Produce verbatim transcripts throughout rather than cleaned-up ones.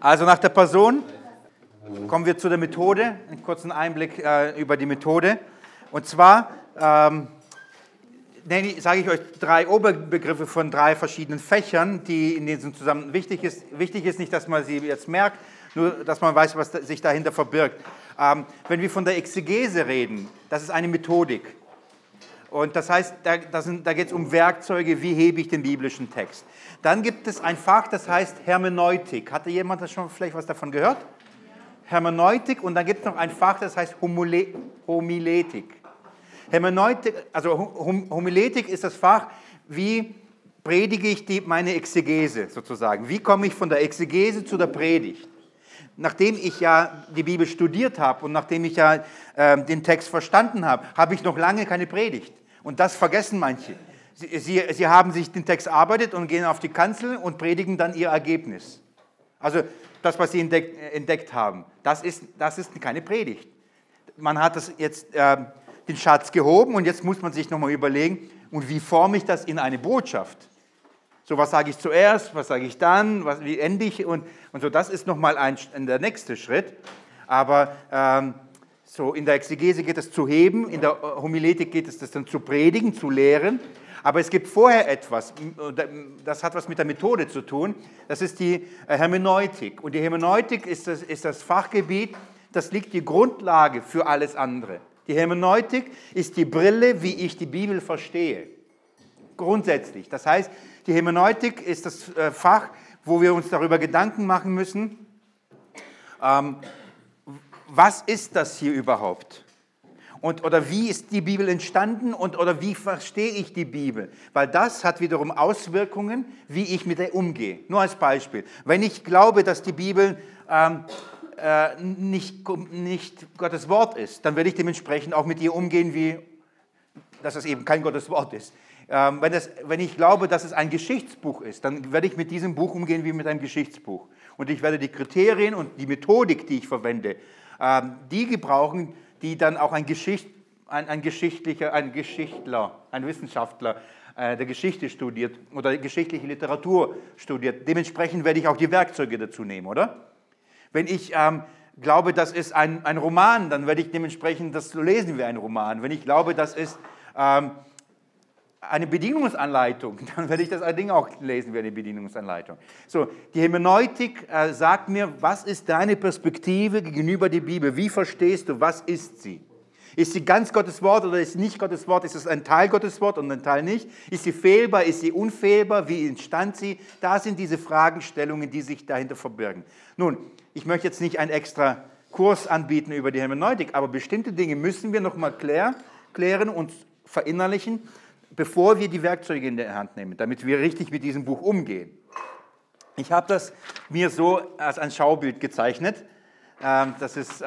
Also nach der Person kommen wir zu der Methode, einen kurzen Einblick äh, über die Methode. Und zwar ähm, sage ich euch drei Oberbegriffe von drei verschiedenen Fächern, die in diesem Zusammenhang wichtig ist. Wichtig ist nicht, dass man sie jetzt merkt, nur dass man weiß, was sich dahinter verbirgt. Ähm, wenn wir von der Exegese reden, das ist eine Methodik. Und das heißt, da, das sind, da geht es um Werkzeuge, wie hebe ich den biblischen Text. Dann gibt es ein Fach, das heißt Hermeneutik. Hatte jemand das schon vielleicht was davon gehört? Ja. Hermeneutik, und dann gibt es noch ein Fach, das heißt Homile, Homiletik. Hermeneutik, also hum, Homiletik ist das Fach, wie predige ich die, meine Exegese sozusagen. Wie komme ich von der Exegese zu der Predigt? Nachdem ich ja die Bibel studiert habe und nachdem ich ja äh, den Text verstanden habe, habe ich noch lange keine Predigt. Und das vergessen manche. Sie, sie, sie haben sich den Text erarbeitet und gehen auf die Kanzel und predigen dann ihr Ergebnis. Also das, was sie entdeckt, entdeckt haben, das ist, das ist keine Predigt. Man hat das jetzt, äh, den Schatz gehoben und jetzt muss man sich nochmal überlegen, und wie forme ich das in eine Botschaft? So, was sage ich zuerst, was sage ich dann, was, wie ende ich und, und so, das ist nochmal ein, der nächste Schritt. Aber ähm, so in der Exegese geht es zu heben, in der Homiletik geht es das dann zu predigen, zu lehren. Aber es gibt vorher etwas, das hat was mit der Methode zu tun, das ist die Hermeneutik. Und die Hermeneutik ist das, ist das Fachgebiet, das liegt die Grundlage für alles andere. Die Hermeneutik ist die Brille, wie ich die Bibel verstehe. Grundsätzlich. Das heißt, die Hermeneutik ist das Fach, wo wir uns darüber Gedanken machen müssen, ähm, was ist das hier überhaupt? Und, oder wie ist die Bibel entstanden und, oder wie verstehe ich die Bibel? Weil das hat wiederum Auswirkungen, wie ich mit der umgehe. Nur als Beispiel. Wenn ich glaube, dass die Bibel ähm, äh, nicht, nicht Gottes Wort ist, dann werde ich dementsprechend auch mit ihr umgehen, wie dass es eben kein Gottes Wort ist. Ähm, wenn, das, wenn ich glaube, dass es ein Geschichtsbuch ist, dann werde ich mit diesem Buch umgehen wie mit einem Geschichtsbuch. Und ich werde die Kriterien und die Methodik, die ich verwende, ähm, die gebrauchen, die dann auch ein, Geschicht, ein, ein Geschichtlicher, ein Geschichtler, ein Wissenschaftler äh, der Geschichte studiert oder geschichtliche Literatur studiert. Dementsprechend werde ich auch die Werkzeuge dazu nehmen, oder? Wenn ich ähm, glaube, das ist ein, ein Roman, dann werde ich dementsprechend das lesen wie ein Roman. Wenn ich glaube, das ist ähm, eine Bedienungsanleitung, dann werde ich das Ding auch lesen wie eine Bedienungsanleitung. So, die Hermeneutik äh, sagt mir, was ist deine Perspektive gegenüber der Bibel? Wie verstehst du, was ist sie? Ist sie ganz Gottes Wort oder ist sie nicht Gottes Wort? Ist es ein Teil Gottes Wort und ein Teil nicht? Ist sie fehlbar? Ist sie unfehlbar? Wie entstand sie? Da sind diese Fragestellungen, die sich dahinter verbirgen. Nun, ich möchte jetzt nicht einen extra Kurs anbieten über die Hermeneutik, aber bestimmte Dinge müssen wir nochmal klär, klären und verinnerlichen, bevor wir die Werkzeuge in der Hand nehmen, damit wir richtig mit diesem Buch umgehen. Ich habe das mir so als ein Schaubild gezeichnet. Das ist,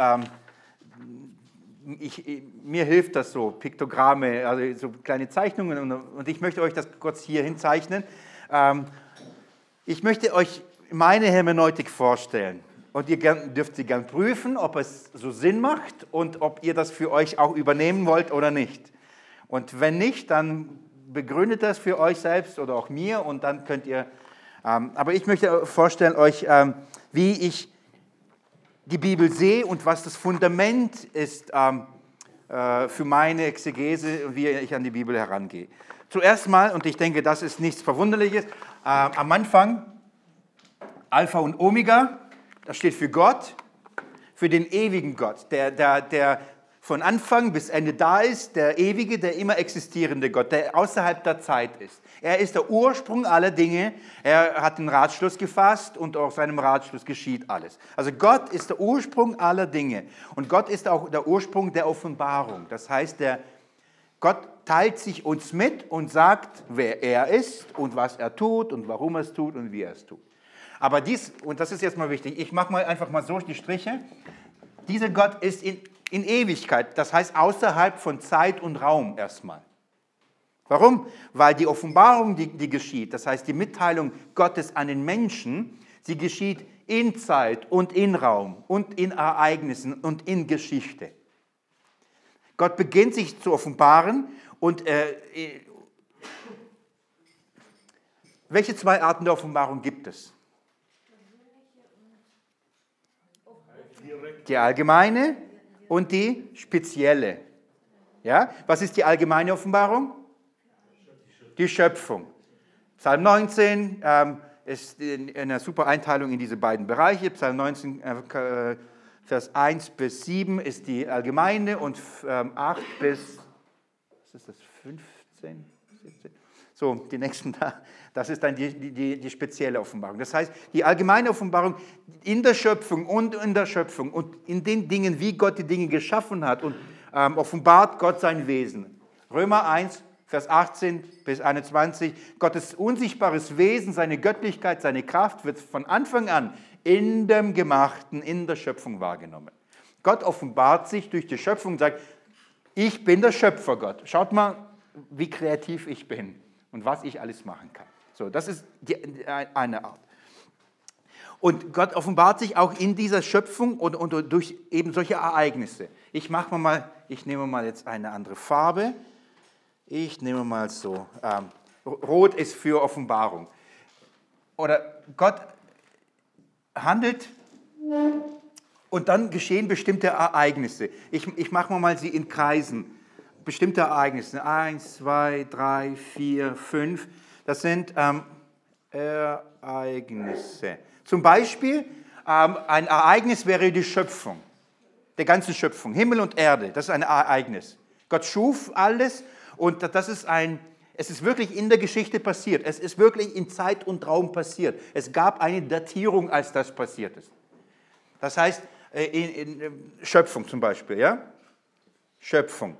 ich, mir hilft das so, Piktogramme, also so kleine Zeichnungen, und ich möchte euch das kurz hier hinzeichnen. Ich möchte euch meine Hermeneutik vorstellen. Und ihr dürft sie gern prüfen, ob es so Sinn macht und ob ihr das für euch auch übernehmen wollt oder nicht. Und wenn nicht, dann begründet das für euch selbst oder auch mir und dann könnt ihr, ähm, aber ich möchte vorstellen euch, ähm, wie ich die Bibel sehe und was das Fundament ist ähm, äh, für meine Exegese und wie ich an die Bibel herangehe. Zuerst mal, und ich denke, das ist nichts Verwunderliches, äh, am Anfang Alpha und Omega, das steht für Gott, für den ewigen Gott, der, der, der von Anfang bis Ende da ist, der ewige, der immer existierende Gott, der außerhalb der Zeit ist. Er ist der Ursprung aller Dinge. Er hat den Ratschluss gefasst und aus seinem Ratschluss geschieht alles. Also Gott ist der Ursprung aller Dinge. Und Gott ist auch der Ursprung der Offenbarung. Das heißt, der Gott teilt sich uns mit und sagt, wer er ist und was er tut und warum er es tut und wie er es tut. Aber dies, und das ist jetzt mal wichtig, ich mache mal einfach mal so die Striche, dieser Gott ist in In Ewigkeit, das heißt außerhalb von Zeit und Raum erstmal. Warum? Weil die Offenbarung, die, die geschieht, das heißt die Mitteilung Gottes an den Menschen, sie geschieht in Zeit und in Raum und in Ereignissen und in Geschichte. Gott beginnt sich zu offenbaren und äh, welche zwei Arten der Offenbarung gibt es? Die allgemeine und die spezielle. Ja? Was ist die allgemeine Offenbarung? Die Schöpfung. Psalm neunzehn ähm, ist in, in einer super Einteilung in diese beiden Bereiche. Psalm neunzehn, äh, Vers eins bis sieben ist die allgemeine und ähm, acht bis, was ist das, fünfzehn, siebzehn? So, die nächsten da, das ist dann die, die, die spezielle Offenbarung. Das heißt, die allgemeine Offenbarung in der Schöpfung und in der Schöpfung und in den Dingen, wie Gott die Dinge geschaffen hat und ähm, offenbart Gott sein Wesen. Römer eins, Vers achtzehn bis einundzwanzig, Gottes unsichtbares Wesen, seine Göttlichkeit, seine Kraft wird von Anfang an in dem Gemachten, in der Schöpfung wahrgenommen. Gott offenbart sich durch die Schöpfung und sagt, ich bin der Schöpfergott. Schaut mal, wie kreativ ich bin und was ich alles machen kann. So, das ist die, eine Art. Und Gott offenbart sich auch in dieser Schöpfung und, und durch eben solche Ereignisse. Ich mache mal, ich nehme mal jetzt eine andere Farbe. Ich nehme mal so, ähm, Rot ist für Offenbarung. Oder Gott handelt und dann geschehen bestimmte Ereignisse. Ich, ich mache mal sie in Kreisen. Bestimmte Ereignisse. Eins, zwei, drei, vier, fünf. Das sind ähm, Ereignisse. Zum Beispiel, ähm, ein Ereignis wäre die Schöpfung. Der ganzen Schöpfung. Himmel und Erde. Das ist ein Ereignis. Gott schuf alles. Und das ist ein, es ist wirklich in der Geschichte passiert. Es ist wirklich in Zeit und Raum passiert. Es gab eine Datierung, als das passiert ist. Das heißt, in, in Schöpfung zum Beispiel, ja? Schöpfung.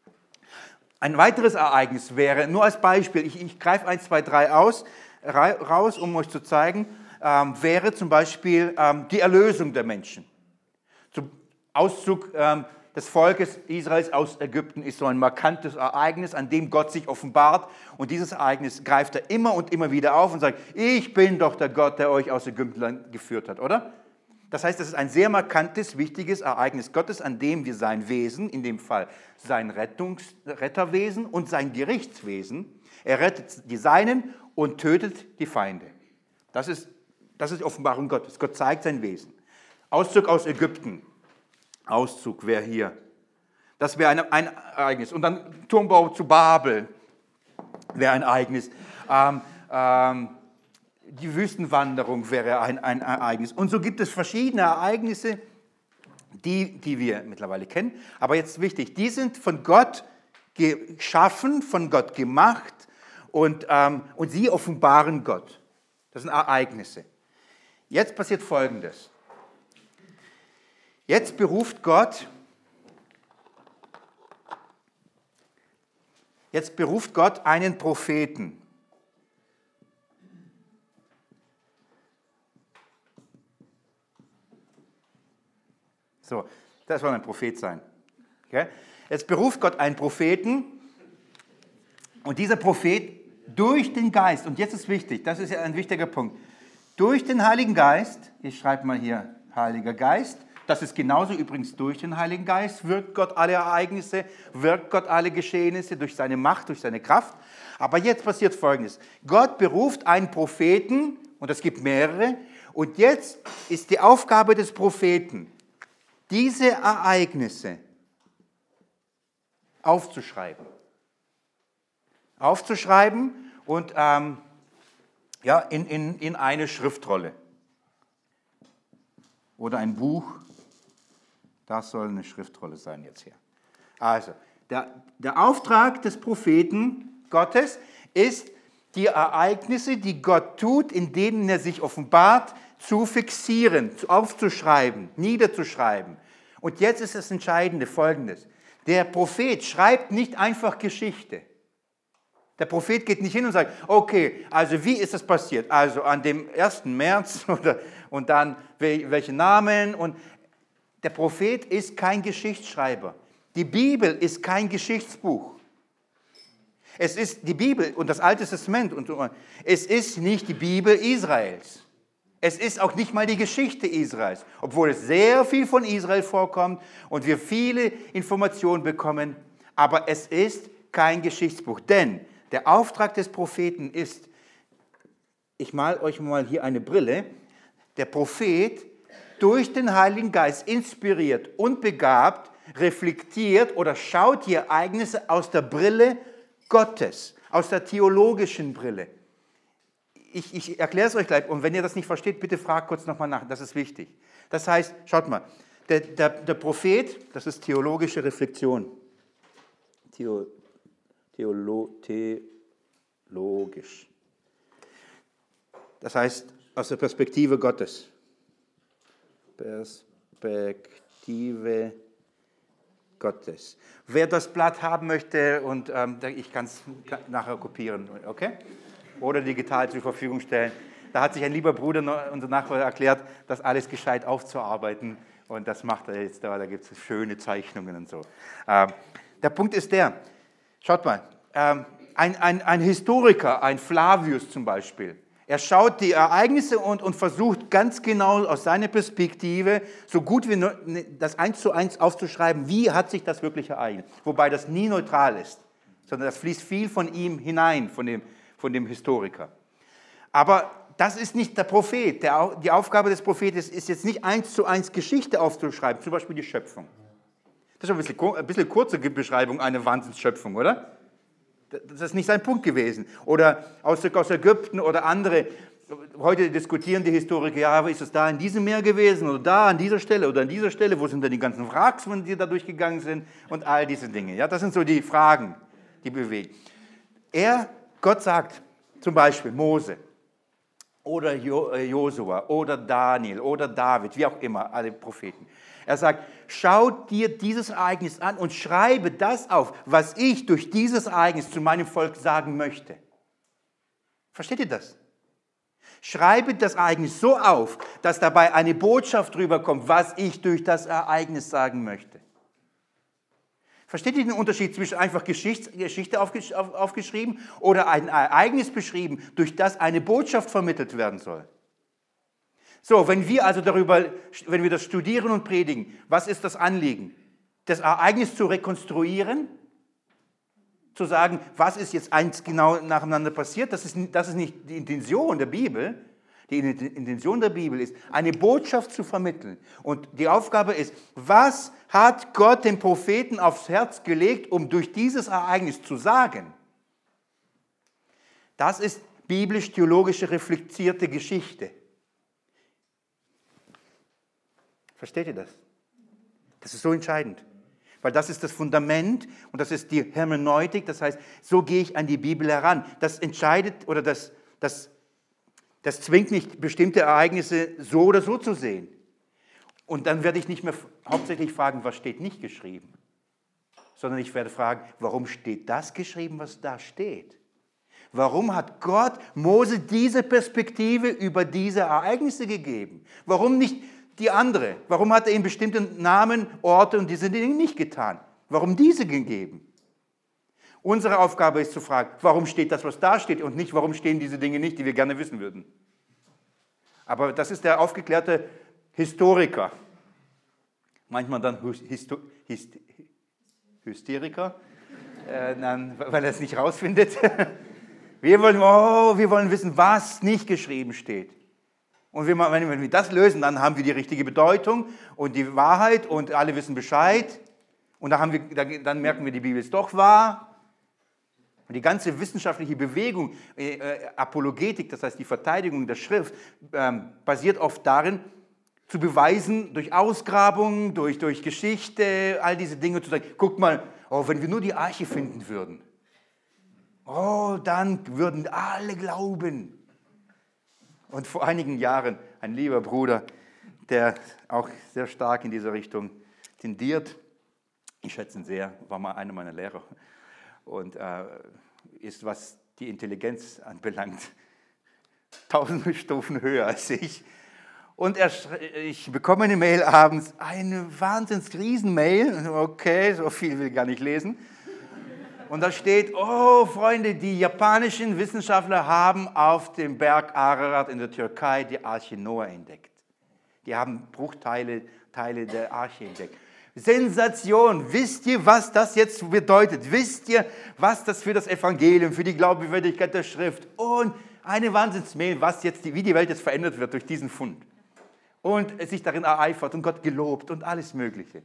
Ein weiteres Ereignis wäre, nur als Beispiel, ich, ich greife eins, zwei, drei aus, raus, um euch zu zeigen, ähm, wäre zum Beispiel ähm, die Erlösung der Menschen. Zum Auszug ähm, des Volkes Israels aus Ägypten ist so ein markantes Ereignis, an dem Gott sich offenbart. Und dieses Ereignis greift er immer und immer wieder auf und sagt, ich bin doch der Gott, der euch aus Ägypten geführt hat, oder? Das heißt, das ist ein sehr markantes, wichtiges Ereignis Gottes, an dem wir sein Wesen, in dem Fall sein Rettungs- Retterwesen und sein Gerichtswesen, er rettet die Seinen und tötet die Feinde. Das ist, das ist die Offenbarung Gottes. Gott zeigt sein Wesen. Auszug aus Ägypten. Auszug wäre hier. Das wäre ein, ein Ereignis. Und dann Turmbau zu Babel wäre ein Ereignis. Ähm, ähm, die Wüstenwanderung wäre ein, ein Ereignis. Und so gibt es verschiedene Ereignisse, die, die wir mittlerweile kennen. Aber jetzt wichtig, die sind von Gott geschaffen, von Gott gemacht und, ähm, und sie offenbaren Gott. Das sind Ereignisse. Jetzt passiert Folgendes. Jetzt beruft Gott, jetzt beruft Gott einen Propheten. So, das soll ein Prophet sein. Okay? Jetzt beruft Gott einen Propheten und dieser Prophet durch den Geist, und jetzt ist wichtig, das ist ja ein wichtiger Punkt, durch den Heiligen Geist, ich schreibe mal hier Heiliger Geist, das ist genauso übrigens durch den Heiligen Geist, wirkt Gott alle Ereignisse, wirkt Gott alle Geschehnisse durch seine Macht, durch seine Kraft. Aber jetzt passiert Folgendes. Gott beruft einen Propheten, und es gibt mehrere, und jetzt ist die Aufgabe des Propheten, diese Ereignisse aufzuschreiben. Aufzuschreiben und ähm, ja, in, in, in eine Schriftrolle. Oder ein Buch. Das soll eine Schriftrolle sein jetzt hier. Also, der, der Auftrag des Propheten Gottes ist, die Ereignisse, die Gott tut, in denen er sich offenbart, zu fixieren, aufzuschreiben, niederzuschreiben. Und jetzt ist das Entscheidende Folgendes. Der Prophet schreibt nicht einfach Geschichte. Der Prophet geht nicht hin und sagt, okay, also wie ist das passiert? Also an dem ersten März oder, und dann welche Namen. Und der Prophet ist kein Geschichtsschreiber. Die Bibel ist kein Geschichtsbuch. Es ist die Bibel und das Alte Testament. Und es ist nicht die Bibel Israels. Es ist auch nicht mal die Geschichte Israels, obwohl es sehr viel von Israel vorkommt und wir viele Informationen bekommen. Aber es ist kein Geschichtsbuch, denn der Auftrag des Propheten ist, ich male euch mal hier eine Brille, der Prophet durch den Heiligen Geist inspiriert und begabt, reflektiert oder schaut die Ereignisse aus der Brille Gottes, aus der theologischen Brille. Ich, ich erkläre es euch gleich und wenn ihr das nicht versteht, bitte fragt kurz nochmal nach, das ist wichtig. Das heißt, schaut mal, der, der, der Prophet, das ist theologische Reflexion. Theo, Theolo, theologisch. Das heißt, aus der Perspektive Gottes. Perspektive Gottes. Wer das Blatt haben möchte, und ähm, ich kann es nachher kopieren, okay? Oder digital zur Verfügung stellen. Da hat sich ein lieber Bruder, unser Nachbar, erklärt, das alles gescheit aufzuarbeiten. Und das macht er jetzt da. Da gibt es schöne Zeichnungen und so. Ähm, der Punkt ist der, schaut mal, ähm, ein, ein, ein Historiker, ein Flavius zum Beispiel, er schaut die Ereignisse und, und versucht ganz genau aus seiner Perspektive so gut wie das eins zu eins aufzuschreiben, wie hat sich das wirklich ereignet. Wobei das nie neutral ist, sondern das fließt viel von ihm hinein, von dem, von dem Historiker. Aber das ist nicht der Prophet. Der, die Aufgabe des Propheten ist jetzt nicht eins zu eins Geschichte aufzuschreiben, zum Beispiel die Schöpfung. Das ist ein bisschen, ein bisschen kurze Beschreibung einer Wahnsinnsschöpfung, oder? Das ist nicht sein Punkt gewesen. Oder aus, aus Ägypten oder andere. Heute diskutieren die Historiker, ja, ist es da in diesem Meer gewesen oder da an dieser Stelle oder an dieser Stelle, wo sind denn die ganzen Wracks, die da durchgegangen sind und all diese Dinge. Ja, das sind so die Fragen, die bewegen. Er, Gott sagt zum Beispiel Mose oder jo, äh, Josua oder Daniel oder David, wie auch immer, alle Propheten. Er sagt, schau dir dieses Ereignis an und schreibe das auf, was ich durch dieses Ereignis zu meinem Volk sagen möchte. Versteht ihr das? Schreibe das Ereignis so auf, dass dabei eine Botschaft rüberkommt, was ich durch das Ereignis sagen möchte. Versteht ihr den Unterschied zwischen einfach Geschichte, Geschichte aufgesch auf, aufgeschrieben oder ein Ereignis beschrieben, durch das eine Botschaft vermittelt werden soll? So, wenn wir also darüber, wenn wir das studieren und predigen, was ist das Anliegen? Das Ereignis zu rekonstruieren, zu sagen, was ist jetzt eins genau nacheinander passiert, das ist, das ist nicht die Intention der Bibel. Die Intention der Bibel ist, eine Botschaft zu vermitteln. Und die Aufgabe ist, was hat Gott dem Propheten aufs Herz gelegt, um durch dieses Ereignis zu sagen? Das ist biblisch-theologische reflektierte Geschichte. Versteht ihr das? Das ist so entscheidend, weil das ist das Fundament und das ist die Hermeneutik, das heißt, so gehe ich an die Bibel heran. Das entscheidet oder das, das, das zwingt mich, bestimmte Ereignisse so oder so zu sehen. Und dann werde ich nicht mehr hauptsächlich fragen, was steht nicht geschrieben, sondern ich werde fragen, warum steht das geschrieben, was da steht? Warum hat Gott Mose diese Perspektive über diese Ereignisse gegeben? Warum nicht die andere? Warum hat er ihm bestimmte Namen, Orte und diese Dinge nicht getan? Warum diese gegeben? Unsere Aufgabe ist zu fragen, warum steht das, was da steht und nicht, warum stehen diese Dinge nicht, die wir gerne wissen würden. Aber das ist der aufgeklärte Historiker. Manchmal dann Hysto, Hyst, Hysteriker, äh, dann, weil er es nicht rausfindet. Wir wollen, oh, wir wollen wissen, was nicht geschrieben steht. Und wenn wir das lösen, dann haben wir die richtige Bedeutung und die Wahrheit und alle wissen Bescheid. Und dann, haben wir, dann merken wir, die Bibel ist doch wahr. Und die ganze wissenschaftliche Bewegung, äh, Apologetik, das heißt die Verteidigung der Schrift, ähm, basiert oft darin, zu beweisen, durch Ausgrabungen, durch, durch Geschichte, all diese Dinge zu sagen, guck mal, oh, wenn wir nur die Arche finden würden, oh, dann würden alle glauben. Und vor einigen Jahren ein lieber Bruder, der auch sehr stark in diese Richtung tendiert, ich schätze ihn sehr, war mal einer meiner Lehrer und äh, ist, was die Intelligenz anbelangt, tausend Stufen höher als ich. Und er, ich bekomme eine Mail abends, eine Wahnsinns-Riesen-Mail, okay, so viel will ich gar nicht lesen. Und da steht, oh Freunde, die japanischen Wissenschaftler haben auf dem Berg Ararat in der Türkei die Arche Noah entdeckt. Die haben Bruchteile Teile der Arche entdeckt. Sensation! Wisst ihr, was das jetzt bedeutet? Wisst ihr, was das für das Evangelium, für die Glaubwürdigkeit der Schrift und eine Wahnsinnsmail, was jetzt, wie die Welt jetzt verändert wird durch diesen Fund. und sich darin ereifert und Gott gelobt und alles Mögliche.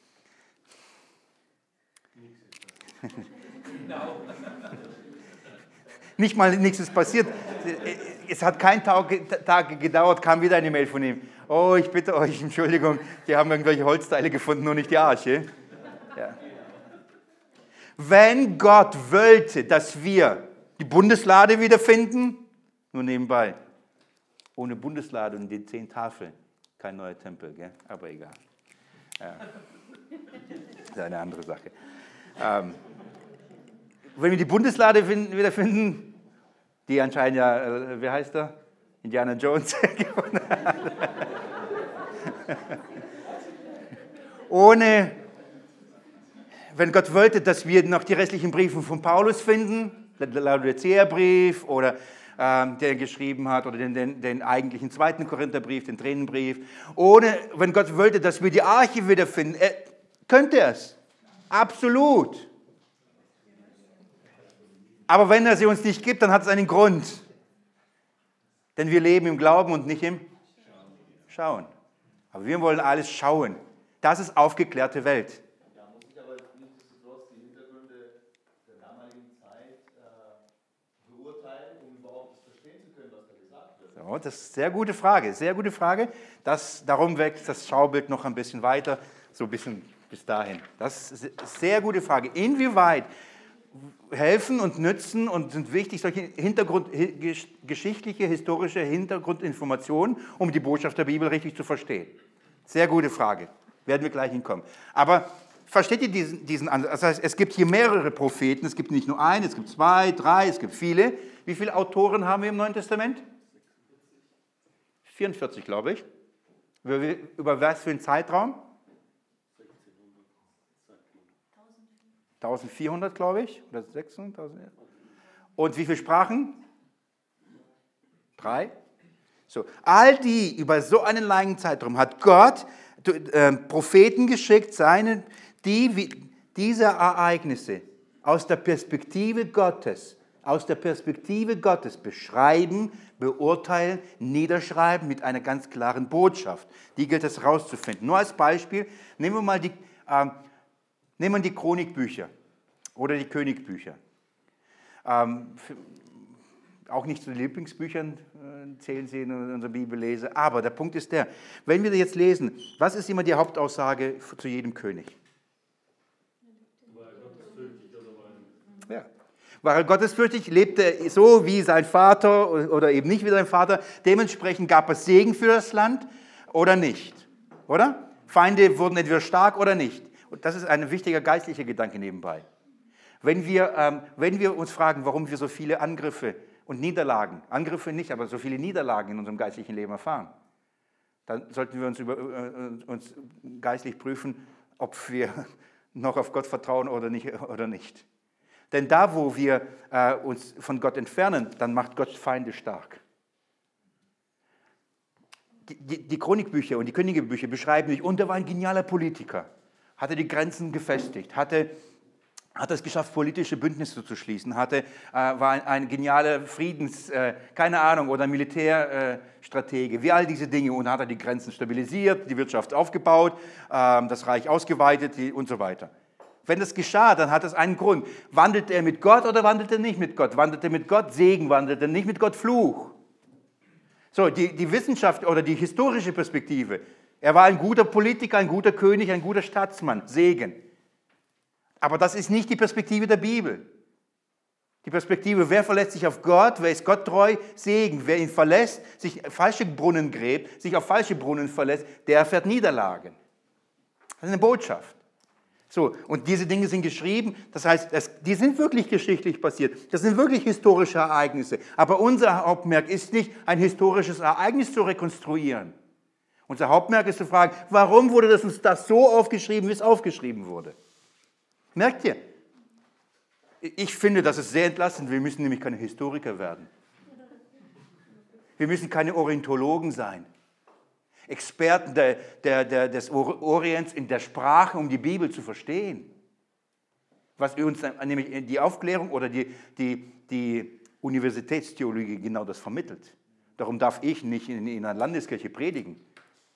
Nicht mal nichts ist passiert. Es hat keinen Tag, Tag gedauert, kam wieder eine Mail von ihm. Oh, ich bitte euch, Entschuldigung, die haben irgendwelche Holzteile gefunden, nur nicht die Arche. Ja. Wenn Gott wollte, dass wir die Bundeslade wiederfinden, nur nebenbei, ohne Bundeslade und die zehn Tafeln, kein neuer Tempel, gell? Aber egal. Ja. Das ist eine andere Sache. Ähm, wenn wir die Bundeslade finden, wiederfinden, die anscheinend ja, äh, wie heißt er? Indiana Jones gewonnen hat. Ohne, wenn Gott wollte, dass wir noch die restlichen Briefe von Paulus finden, der Laodicea-Brief oder ähm, der geschrieben hat, oder den, den, den eigentlichen zweiten Korintherbrief, den Tränenbrief, ohne, wenn Gott wollte, dass wir die Arche wiederfinden, er, könnte er es. Absolut. Aber wenn er sie uns nicht gibt, dann hat es einen Grund. Denn wir leben im Glauben und nicht im Schauen. Aber wir wollen alles schauen. Das ist aufgeklärte Welt. Ja, muss ich aber nichtsdestotrotz die Hintergründe der damaligen Zeit äh, beurteilen, um überhaupt das verstehen zu können, was da gesagt wird? So, das ist eine sehr gute Frage, sehr gute Frage. Das, darum wächst das Schaubild noch ein bisschen weiter, so ein bisschen bis dahin. Das ist eine sehr gute Frage. Inwieweit helfen und nützen und sind wichtig solche Hintergrund, geschichtliche, historische Hintergrundinformationen, um die Botschaft der Bibel richtig zu verstehen? Sehr gute Frage. Werden wir gleich hinkommen. Aber versteht ihr diesen, diesen Ansatz? Das heißt, es gibt hier mehrere Propheten. Es gibt nicht nur einen, es gibt zwei, drei, es gibt viele. Wie viele Autoren haben wir im Neuen Testament? vierundvierzig, glaube ich. Über, über was für einen Zeitraum? eintausendvierhundert, glaube ich, oder sechshundert. Und wie viele Sprachen? Drei. So, all die, über so einen langen Zeitraum hat Gott äh, Propheten geschickt, seine, die wie, diese Ereignisse aus der Perspektive Gottes, aus der Perspektive Gottes beschreiben, beurteilen, niederschreiben mit einer ganz klaren Botschaft. Die gilt es herauszufinden. Nur als Beispiel, nehmen wir mal die... Äh, Nehmen wir die Chronikbücher oder die Königbücher. Ähm, für, auch nicht zu den Lieblingsbüchern äh, zählen sie in unserer Bibellese. Aber der Punkt ist der, wenn wir jetzt lesen, was ist immer die Hauptaussage zu jedem König? War er gottesfürchtig oder war er? Ja. War er gottesfürchtig, lebte so wie sein Vater oder eben nicht wie sein Vater. Dementsprechend gab es Segen für das Land oder nicht. Oder? Feinde wurden entweder stark oder nicht. Und das ist ein wichtiger geistlicher Gedanke nebenbei. Wenn wir, ähm, wenn wir uns fragen, warum wir so viele Angriffe und Niederlagen, Angriffe nicht, aber so viele Niederlagen in unserem geistlichen Leben erfahren, dann sollten wir uns, über, äh, uns geistlich prüfen, ob wir noch auf Gott vertrauen oder nicht. Oder nicht. Denn da, wo wir äh, uns von Gott entfernen, dann macht Gott Feinde stark. Die, die, die Chronikbücher und die Königebücher beschreiben sich, und er war ein genialer Politiker. Hatte die Grenzen gefestigt, hatte, hat es geschafft, politische Bündnisse zu schließen, hatte, äh, war ein, ein genialer Friedens, äh, keine Ahnung, oder Militärstratege, äh, wie all diese Dinge. Und hat er die Grenzen stabilisiert, die Wirtschaft aufgebaut, äh, das Reich ausgeweitet die, und so weiter. Wenn das geschah, dann hat es einen Grund. Wandelt er mit Gott oder wandelt er nicht mit Gott? Wandelt er mit Gott Segen, wandelt er nicht mit Gott Fluch? So, die, die Wissenschaft oder die historische Perspektive. Er war ein guter Politiker, ein guter König, ein guter Staatsmann, Segen. Aber das ist nicht die Perspektive der Bibel. Die Perspektive, wer verlässt sich auf Gott, wer ist Gott treu, Segen. Wer ihn verlässt, sich falsche Brunnen gräbt, sich auf falsche Brunnen verlässt, der erfährt Niederlagen. Das ist eine Botschaft. So, und diese Dinge sind geschrieben, das heißt, das, die sind wirklich geschichtlich passiert. Das sind wirklich historische Ereignisse. Aber unser Hauptmerk ist nicht, ein historisches Ereignis zu rekonstruieren. Unser Hauptmerk ist zu fragen, warum wurde das uns das so aufgeschrieben, wie es aufgeschrieben wurde? Merkt ihr? Ich finde, das ist sehr entlastend. Wir müssen nämlich keine Historiker werden. Wir müssen keine Orientologen sein. Experten der, der, der, des Orients in der Sprache, um die Bibel zu verstehen. Was uns nämlich die Aufklärung oder die, die, die Universitätstheologie genau das vermittelt. Darum darf ich nicht in, in einer Landeskirche predigen.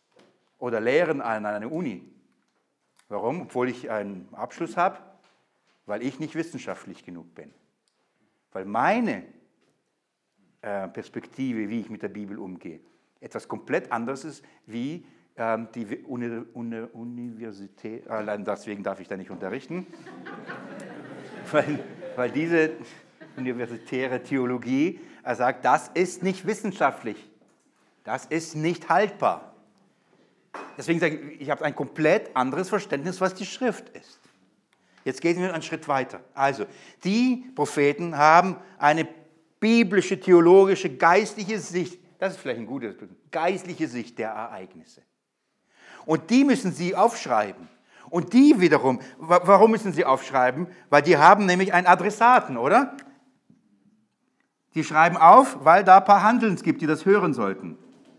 oder lehren an einer Uni. Warum? Obwohl ich einen Abschluss habe, weil ich nicht wissenschaftlich genug bin. Weil meine äh, Perspektive, wie ich mit der Bibel umgehe, etwas komplett anderes ist, wie ähm, die Uni, Uni, Universität, allein deswegen darf ich da nicht unterrichten, weil, weil diese universitäre Theologie er sagt, das ist nicht wissenschaftlich, das ist nicht haltbar. Deswegen sage ich, ich habe ein komplett anderes Verständnis, was die Schrift ist. Jetzt gehen wir einen Schritt weiter. Also, die Propheten haben eine biblische, theologische, geistliche Sicht, das ist vielleicht ein gutes Bild, geistliche Sicht der Ereignisse. Und die müssen sie aufschreiben. Und die wiederum, warum müssen sie aufschreiben? Weil die haben nämlich einen Adressaten, oder? Die schreiben auf, weil da ein paar Handelns gibt, die das hören sollten.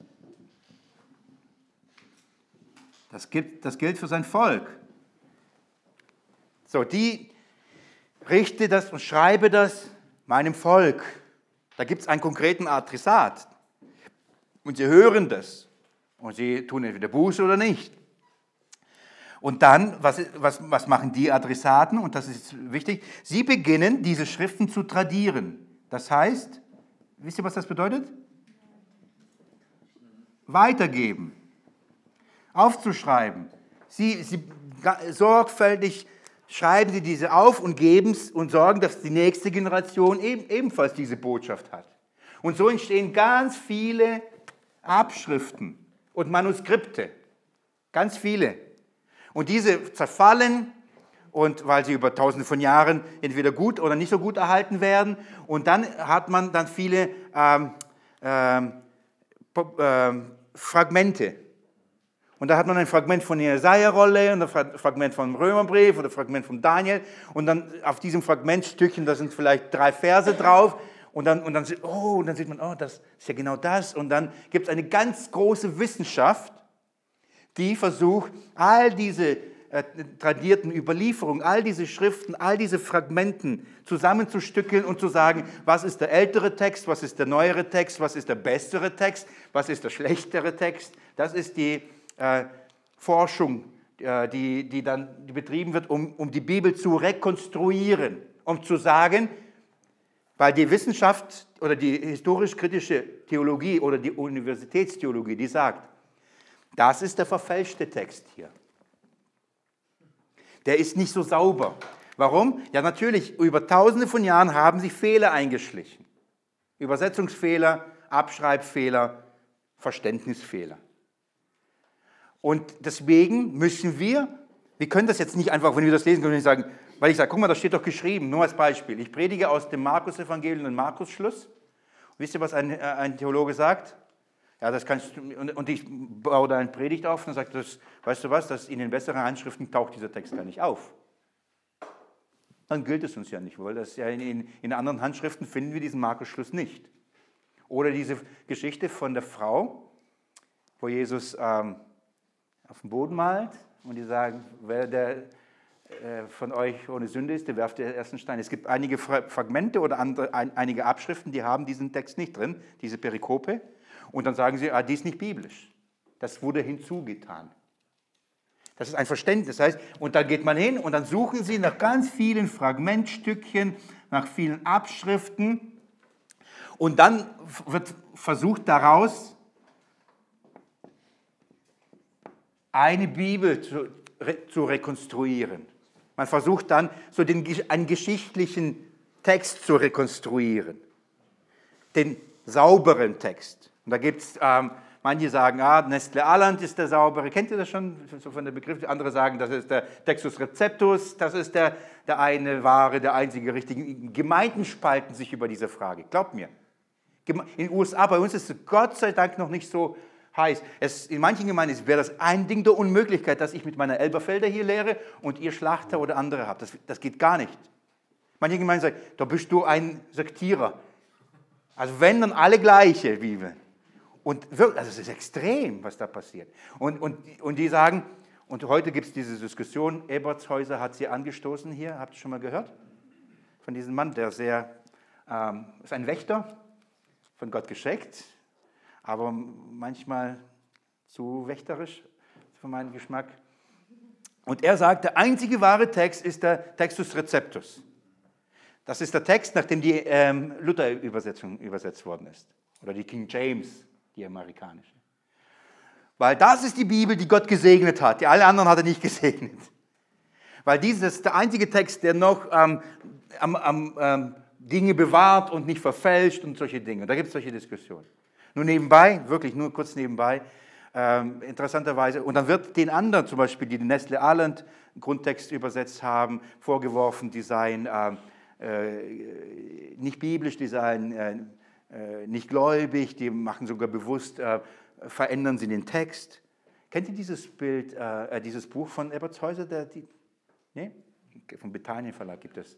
Das gilt, das gilt für sein Volk. So, die richte das und schreibe das meinem Volk. Da gibt es einen konkreten Adressat. Und sie hören das. Und sie tun entweder Buße oder nicht. Und dann, was, was, was machen die Adressaten? Und das ist wichtig. Sie beginnen, diese Schriften zu tradieren. Das heißt, wisst ihr, was das bedeutet? Weitergeben. Aufzuschreiben. Sie, sie sorgfältig schreiben sie diese auf und geben es und sorgen, dass die nächste Generation eben, ebenfalls diese Botschaft hat. Und so entstehen ganz viele Abschriften und Manuskripte. Ganz viele. Und diese zerfallen, und weil sie über tausende von Jahren entweder gut oder nicht so gut erhalten werden. Und dann hat man dann viele ähm, ähm, ähm, Fragmente. Und da hat man ein Fragment von der Jesaja-Rolle und ein Fragment vom Römerbrief oder ein Fragment von Daniel. Und dann auf diesem Fragmentstückchen, da sind vielleicht drei Verse drauf. Und dann, und dann, oh, und dann sieht man, oh, das ist ja genau das. Und dann gibt es eine ganz große Wissenschaft, die versucht, all diese äh, tradierten Überlieferungen, all diese Schriften, all diese Fragmenten zusammenzustückeln und zu sagen, was ist der ältere Text, was ist der neuere Text, was ist der bessere Text, was ist der schlechtere Text. Das ist die äh, Forschung, äh, die, die dann die betrieben wird, um, um die Bibel zu rekonstruieren, um zu sagen, weil die Wissenschaft oder die historisch-kritische Theologie oder die Universitätstheologie, die sagt, das ist der verfälschte Text hier. Der ist nicht so sauber. Warum? Ja, natürlich, über tausende von Jahren haben sich Fehler eingeschlichen. Übersetzungsfehler, Abschreibfehler, Verständnisfehler. Und deswegen müssen wir, wir können das jetzt nicht einfach, wenn wir das lesen, können wir nicht sagen, weil ich sage, guck mal, das steht doch geschrieben, nur als Beispiel. Ich predige aus dem Markus-Evangelium und Markus-Schluss. Wisst ihr, was ein, ein Theologe sagt? Ja, das kannst du, und, und ich baue da eine Predigt auf und sage, das, weißt du was, dass in den besseren Handschriften taucht dieser Text gar nicht auf. Dann gilt es uns ja nicht, weil das ja in, in, in anderen Handschriften finden wir diesen Markus-Schluss nicht. Oder diese Geschichte von der Frau, wo Jesus ähm, auf dem Boden malt und die sagen, wer der äh, von euch ohne Sünde ist, der werft den ersten Stein. Es gibt einige Fragmente oder andere, ein, einige Abschriften, die haben diesen Text nicht drin, diese Perikope. Und dann sagen sie, ah, die ist nicht biblisch. Das wurde hinzugetan. Das ist ein Verständnis. Das heißt, und dann geht man hin und dann suchen sie nach ganz vielen Fragmentstückchen, nach vielen Abschriften. Und dann wird versucht daraus eine Bibel zu, zu rekonstruieren. Man versucht dann so den, einen geschichtlichen Text zu rekonstruieren. Den sauberen Text. Und da gibt es, ähm, manche sagen, ah, Nestle Aland ist der saubere. Kennt ihr das schon, so von der Begriff? Andere sagen, das ist der Textus Receptus, das ist der, der eine wahre, der einzige richtige. Gemeinden spalten sich über diese Frage, glaubt mir. In den U S A, bei uns ist es Gott sei Dank noch nicht so heiß. Es, in manchen Gemeinden wäre das ein Ding der Unmöglichkeit, dass ich mit meiner Elberfelder hier lehre und ihr Schlachter oder andere habt. Das, das geht gar nicht. Manche Gemeinden sagen, da bist du ein Sektierer. Also wenn, dann alle gleiche Bibel. Und wirklich, also es ist extrem, was da passiert. Und, und, und die sagen, und heute gibt es diese Diskussion, Ebertshäuser hat sie angestoßen hier, habt ihr schon mal gehört? Von diesem Mann, der sehr, ähm, ist ein Wächter, von Gott geschenkt, aber manchmal zu wächterisch. für meinen Geschmack. Und er sagt, der einzige wahre Text ist der Textus Receptus. Das ist der Text, nachdem die ähm, Luther-Übersetzung übersetzt worden ist. Oder die King James, die amerikanische. Weil das ist die Bibel, die Gott gesegnet hat. Die alle anderen hat er nicht gesegnet. Weil dieses ist der einzige Text, der noch ähm, am, am, ähm, Dinge bewahrt und nicht verfälscht und solche Dinge. Da gibt es solche Diskussionen. Nur nebenbei, wirklich nur kurz nebenbei, ähm, interessanterweise, und dann wird den anderen, zum Beispiel die Nestle Aland Grundtext übersetzt haben, vorgeworfen, die seien äh, äh, nicht biblisch, die seien äh, äh, nicht gläubig, die machen sogar bewusst, äh, verändern sie den Text. Kennt ihr dieses Bild, äh, dieses Buch von Ebertshäuser? Der, die, nee? Vom Bethanien Verlag gibt es.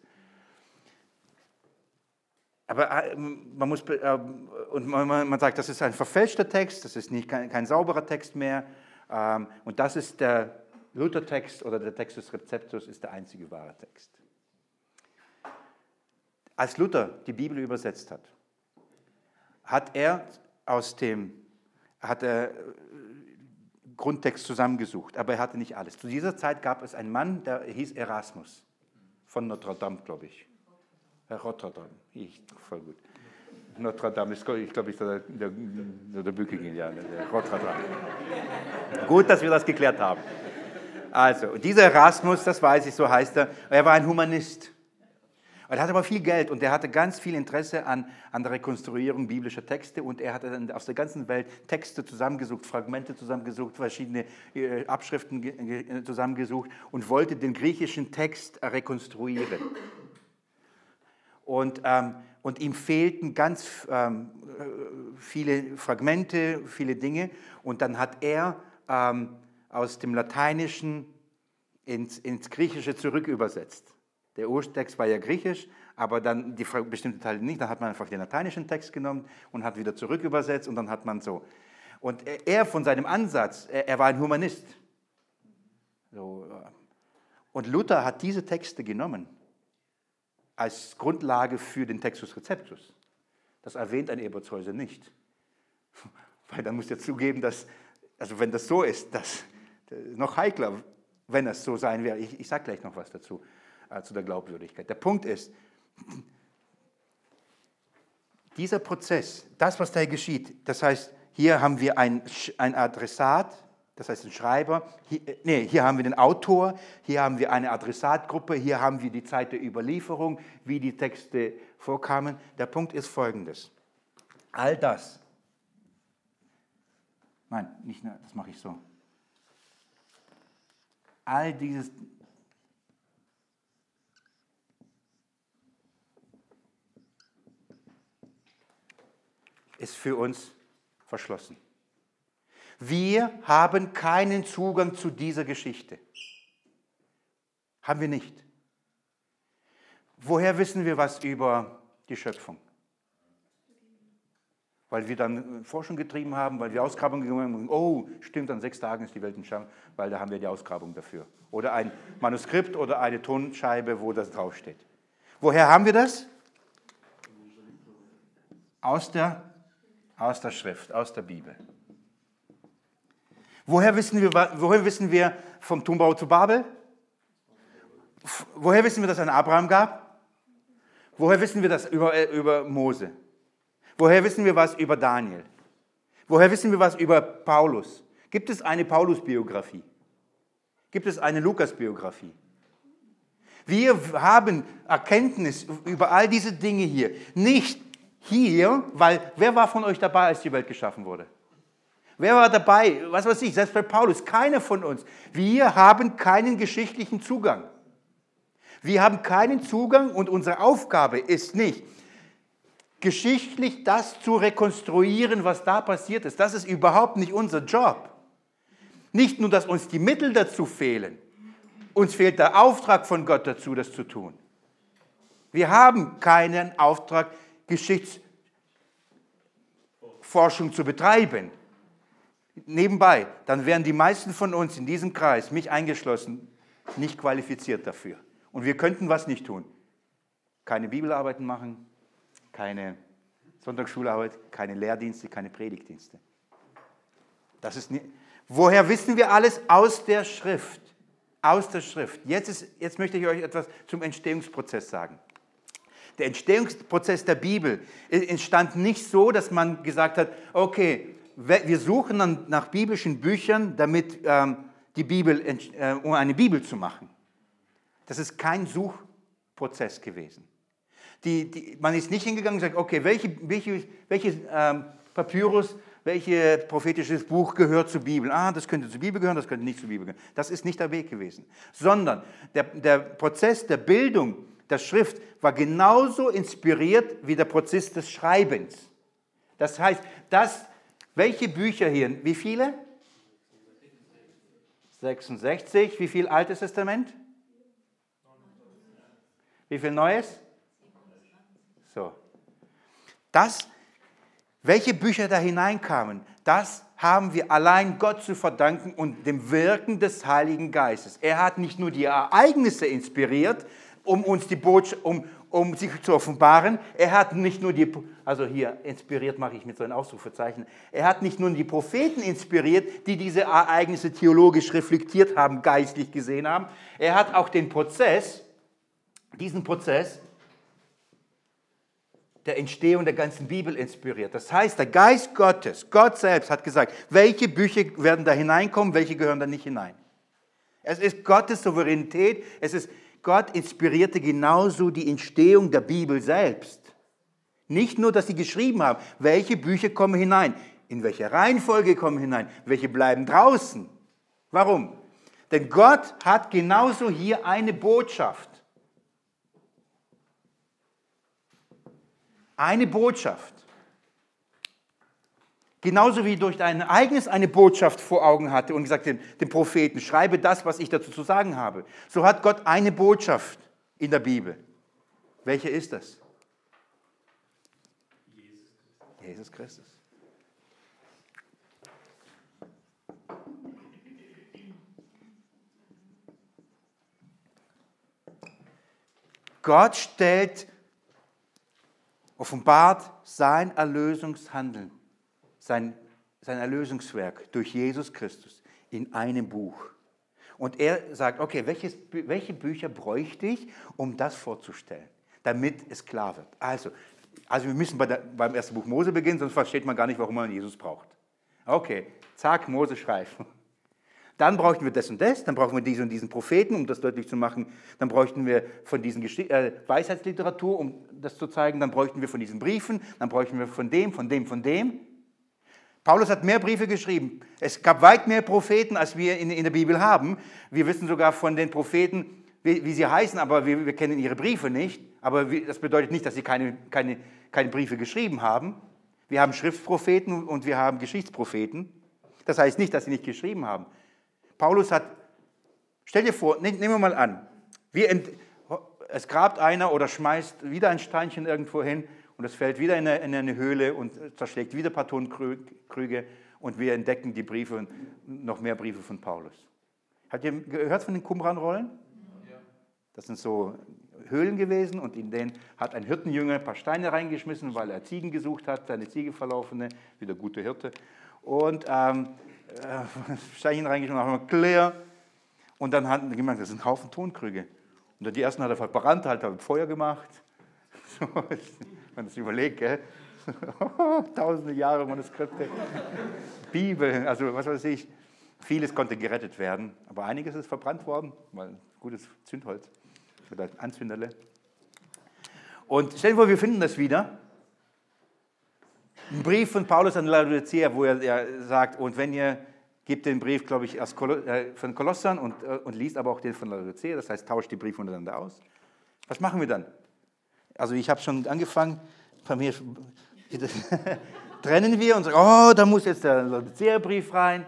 Aber äh, man muss, äh, und man, man sagt, das ist ein verfälschter Text, das ist nicht, kein, kein sauberer Text mehr. Ähm, und das ist der Luthertext oder der Textus Receptus ist der einzige wahre Text. Als Luther die Bibel übersetzt hat, hat er aus dem hat er Grundtext zusammengesucht, aber er hatte nicht alles. Zu dieser Zeit gab es einen Mann, der hieß Erasmus, von Notre Dame, glaube ich. Rotterdam, ich, voll gut. Notre Dame, ist, ich glaube, ich soll der, der, der Bücke gehen, ja, der Rotterdam. Gut, dass wir das geklärt haben. Also, dieser Erasmus, das weiß ich, so heißt er, er war ein Humanist. Er hatte aber viel Geld und er hatte ganz viel Interesse an, an der Rekonstruierung biblischer Texte und er hatte dann aus der ganzen Welt Texte zusammengesucht, Fragmente zusammengesucht, verschiedene äh, Abschriften ge- zusammengesucht und wollte den griechischen Text rekonstruieren. Und, ähm, und ihm fehlten ganz ähm, viele Fragmente, viele Dinge. Und dann hat er ähm, aus dem Lateinischen ins, ins Griechische zurückübersetzt. Der Urtext war ja griechisch, aber dann die bestimmten Teile nicht. Dann hat man einfach den lateinischen Text genommen und hat wieder zurückübersetzt und dann hat man so. Und er von seinem Ansatz, er, er war ein Humanist. So, und Luther hat diese Texte genommen als Grundlage für den Textus Receptus. Das erwähnt ein Ebertshäuser nicht. Weil dann muss er zugeben, dass, also wenn das so ist, das noch heikler, wenn es so sein wäre. Ich, ich sage gleich noch was dazu, äh, zu der Glaubwürdigkeit. Der Punkt ist, dieser Prozess, das, was da geschieht, das heißt, hier haben wir ein, ein Adressat, das heißt ein Schreiber, hier, nee, hier haben wir den Autor, hier haben wir eine Adressatgruppe, hier haben wir die Zeit der Überlieferung, wie die Texte vorkamen. Der Punkt ist folgendes. All das, nein, nicht, das mache ich so. All dieses, ist für uns verschlossen. Wir haben keinen Zugang zu dieser Geschichte. Haben wir nicht. Woher wissen wir was über die Schöpfung? Weil wir dann Forschung getrieben haben, weil wir Ausgrabungen gemacht haben. Oh, stimmt, an sechs Tagen ist die Welt entstanden, weil da haben wir die Ausgrabung dafür. Oder ein Manuskript oder eine Tonscheibe, wo das draufsteht. Woher haben wir das? Aus der, aus der Schrift, aus der Bibel. Woher wissen wir, woher wissen wir vom Turmbau zu Babel? Woher wissen wir, dass es einen Abraham gab? Woher wissen wir das über, über Mose? Woher wissen wir was über Daniel? Woher wissen wir was über Paulus? Gibt es eine Paulus-Biografie? Gibt es eine Lukas-Biografie? Wir haben Erkenntnis über all diese Dinge hier. Nicht hier, weil wer war von euch dabei, als die Welt geschaffen wurde? Wer war dabei? Was weiß ich, selbst bei Paulus, keiner von uns. Wir haben keinen geschichtlichen Zugang. Wir haben keinen Zugang und unsere Aufgabe ist nicht, geschichtlich das zu rekonstruieren, was da passiert ist. Das ist überhaupt nicht unser Job. Nicht nur, dass uns die Mittel dazu fehlen, uns fehlt der Auftrag von Gott dazu, das zu tun. Wir haben keinen Auftrag, Geschichtsforschung zu betreiben. Nebenbei, dann wären die meisten von uns in diesem Kreis, mich eingeschlossen, nicht qualifiziert dafür. Und wir könnten was nicht tun. Keine Bibelarbeiten machen, keine Sonntagsschularbeit, keine Lehrdienste, keine Predigtdienste. Das ist nicht, Woher wissen wir alles? Aus der Schrift. Aus der Schrift. Jetzt, ist, jetzt möchte ich euch etwas zum Entstehungsprozess sagen. Der Entstehungsprozess der Bibel entstand nicht so, dass man gesagt hat, okay, wir suchen dann nach biblischen Büchern, damit ähm, die Bibel, äh, um eine Bibel zu machen. Das ist kein Suchprozess gewesen. Die, die, man ist nicht hingegangen und sagt, okay, welche, welche, welches ähm, Papyrus, welches prophetisches Buch gehört zur Bibel? Ah, das könnte zur Bibel gehören, das könnte nicht zur Bibel gehören. Das ist nicht der Weg gewesen. Sondern der, der Prozess der Bildung der Schrift war genauso inspiriert wie der Prozess des Schreibens. Das heißt, dass, welche Bücher hier, wie viele? sechsundsechzig. Wie viel Altes Testament? Wie viel Neues? So. Das, welche Bücher da hineinkamen, das haben wir allein Gott zu verdanken und dem Wirken des Heiligen Geistes. Er hat nicht nur die Ereignisse inspiriert, um uns die Botschaft, um, um sich zu offenbaren. Er hat nicht nur die, also hier inspiriert mache ich mit so einem Ausrufezeichen, er hat nicht nur die Propheten inspiriert, die diese Ereignisse theologisch reflektiert haben, geistlich gesehen haben. Er hat auch den Prozess, diesen Prozess der Entstehung der ganzen Bibel inspiriert. Das heißt, der Geist Gottes, Gott selbst hat gesagt, welche Bücher werden da hineinkommen, welche gehören da nicht hinein. Es ist Gottes Souveränität, es ist Gott inspirierte genauso die Entstehung der Bibel selbst. Nicht nur, dass sie geschrieben haben, welche Bücher kommen hinein, in welcher Reihenfolge kommen hinein, welche bleiben draußen. Warum? Denn Gott hat genauso hier eine Botschaft. Eine Botschaft. Genauso wie durch ein Ereignis eine Botschaft vor Augen hatte und gesagt dem, dem Propheten, schreibe das, was ich dazu zu sagen habe. So hat Gott eine Botschaft in der Bibel. Welche ist das? Jesus, Jesus Christus. Gott stellt, offenbart sein Erlösungshandeln. Sein, sein Erlösungswerk durch Jesus Christus in einem Buch. Und er sagt, okay, welches, welche Bücher bräuchte ich, um das vorzustellen, damit es klar wird. Also, also wir müssen bei der, beim ersten Buch Mose beginnen, sonst versteht man gar nicht, warum man Jesus braucht. Okay, zack, Mose schreiben. Dann brauchten wir das und das, dann brauchen wir diesen und diesen Propheten, um das deutlich zu machen. Dann bräuchten wir von diesen Gesch- äh, Weisheitsliteratur, um das zu zeigen. Dann bräuchten wir von diesen Briefen, dann bräuchten wir von dem, von dem, von dem. Paulus hat mehr Briefe geschrieben. Es gab weit mehr Propheten, als wir in, in der Bibel haben. Wir wissen sogar von den Propheten, wie, wie sie heißen, aber wir, wir kennen ihre Briefe nicht. Aber wie, das bedeutet nicht, dass sie keine, keine, keine Briefe geschrieben haben. Wir haben Schriftpropheten und wir haben Geschichtspropheten. Das heißt nicht, dass sie nicht geschrieben haben. Paulus hat, stell dir vor, nehmen wir mal an, wir ent, es grabt einer oder schmeißt wieder ein Steinchen irgendwo hin und es fällt wieder in eine, in eine Höhle und zerschlägt wieder ein paar Tonkrüge und wir entdecken die Briefe, noch mehr Briefe von Paulus. Habt ihr gehört von den Qumran-Rollen? Ja. Das sind so Höhlen gewesen und in denen hat ein Hirtenjünger ein paar Steine reingeschmissen, weil er Ziegen gesucht hat, seine Ziege verlaufene, wie der gute Hirte. Und ähm, äh, Steinchen reingeschmissen, haben wir clear. Und dann hat er gemerkt, das sind ein Haufen Tonkrüge. Und die ersten hat er verbrannt, halt hat Feuer gemacht. So, wenn man das überlegt, gell? Tausende Jahre Manuskripte, Bibel, also was weiß ich. Vieles konnte gerettet werden, aber einiges ist verbrannt worden, weil gutes Zündholz oder Anzünderle. Und stell dir vor, wir finden das wieder. Ein Brief von Paulus an Laodicea, wo er, er sagt, und wenn ihr, gebt den Brief, glaube ich, aus Kol- äh, von Kolossern und, äh, und liest aber auch den von Laodicea, das heißt, tauscht die Briefe untereinander aus. Was machen wir dann? Also ich habe schon angefangen, bei mir trennen wir und sagen, oh, da muss jetzt der Laodicea-Brief rein.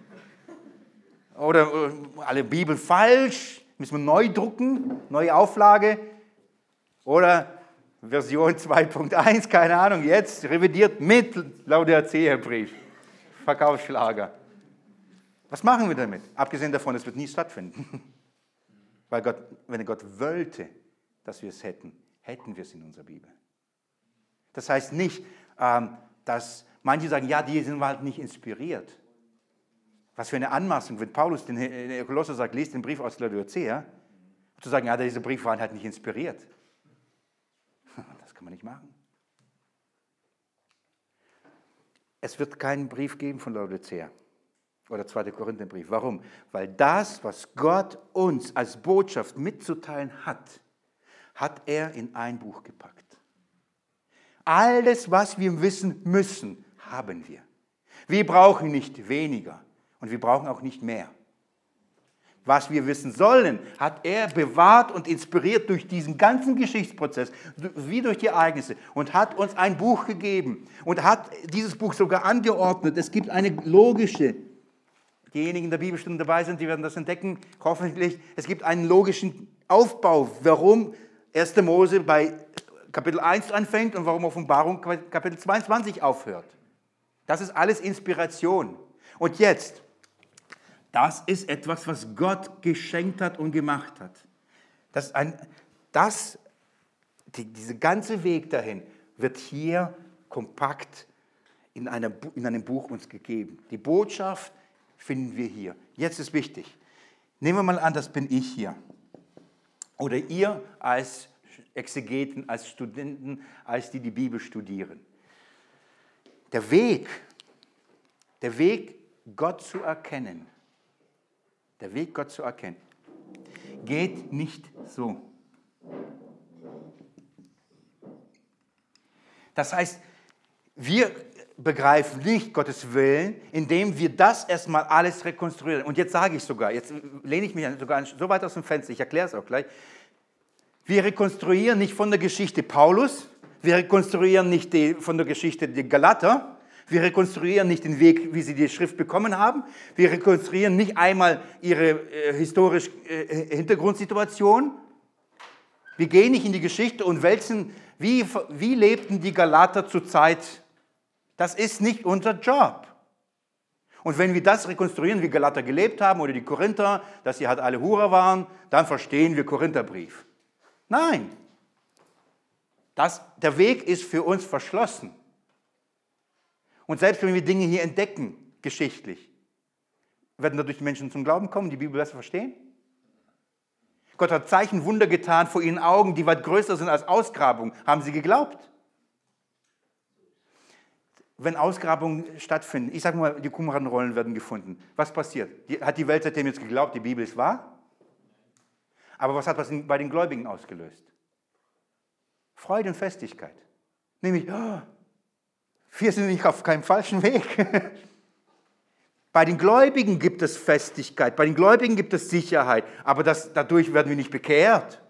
Oder äh, alle Bibel falsch, müssen wir neu drucken, neue Auflage. Oder Version zwei Punkt eins, keine Ahnung, jetzt revidiert mit Laodicea-Brief. Verkaufsschlager. Was machen wir damit? Abgesehen davon, es wird nie stattfinden. Weil Gott, wenn Gott wollte, dass wir es hätten, hätten wir es in unserer Bibel. Das heißt nicht, ähm, dass manche sagen, ja, die sind halt nicht inspiriert. Was für eine Anmaßung, wenn Paulus den in der Kolosser sagt, liest den Brief aus Laodicea, zu sagen, ja, dieser Brief war halt nicht inspiriert. Das kann man nicht machen. Es wird keinen Brief geben von Laodicea oder zweiter Korintherbrief. Warum? Weil das, was Gott uns als Botschaft mitzuteilen hat, hat er in ein Buch gepackt. Alles, was wir wissen müssen, haben wir. Wir brauchen nicht weniger und wir brauchen auch nicht mehr. Was wir wissen sollen, hat er bewahrt und inspiriert durch diesen ganzen Geschichtsprozess, wie durch die Ereignisse, und hat uns ein Buch gegeben und hat dieses Buch sogar angeordnet. Es gibt eine logische, diejenigen in der Bibelstunde dabei sind, die werden das entdecken, hoffentlich, es gibt einen logischen Aufbau, warum erster Mose bei Kapitel eins anfängt und warum Offenbarung Kapitel zweiundzwanzig aufhört. Das ist alles Inspiration. Und jetzt, das ist etwas, was Gott geschenkt hat und gemacht hat. Das, ein, das die, dieser ganze Weg dahin wird hier kompakt in, einer, in einem Buch uns gegeben. Die Botschaft finden wir hier. Jetzt ist wichtig. Nehmen wir mal an, das bin ich hier. Oder ihr als Exegeten, als Studenten, als die die Bibel studieren. Der Weg, der Weg, Gott zu erkennen, der Weg, Gott zu erkennen, geht nicht so. Das heißt, wir begreifen nicht Gottes Willen, indem wir das erstmal alles rekonstruieren. Und jetzt sage ich sogar, jetzt lehne ich mich sogar so weit aus dem Fenster, ich erkläre es auch gleich. Wir rekonstruieren nicht von der Geschichte Paulus, wir rekonstruieren nicht die, von der Geschichte der Galater, wir rekonstruieren nicht den Weg, wie sie die Schrift bekommen haben, wir rekonstruieren nicht einmal ihre äh, historische äh, Hintergrundsituation, wir gehen nicht in die Geschichte und wälzen, wie, wie lebten die Galater zur Zeit. Das ist nicht unser Job. Und wenn wir das rekonstruieren, wie Galater gelebt haben oder die Korinther, dass sie halt alle Hurer waren, dann verstehen wir Korintherbrief. Nein, das, der Weg ist für uns verschlossen. Und selbst wenn wir Dinge hier entdecken, geschichtlich, werden dadurch die Menschen zum Glauben kommen, die Bibel besser verstehen? Gott hat Zeichen, Wunder getan vor ihren Augen, die weit größer sind als Ausgrabungen. Haben sie geglaubt? Wenn Ausgrabungen stattfinden, ich sage mal, die Qumran-Rollen werden gefunden, was passiert? Die, hat die Welt seitdem jetzt geglaubt, die Bibel ist wahr? Aber was hat das bei den Gläubigen ausgelöst? Freude und Festigkeit. Nämlich, oh, wir sind nicht auf keinem falschen Weg. Bei den Gläubigen gibt es Festigkeit, bei den Gläubigen gibt es Sicherheit, aber das, dadurch werden wir nicht bekehrt.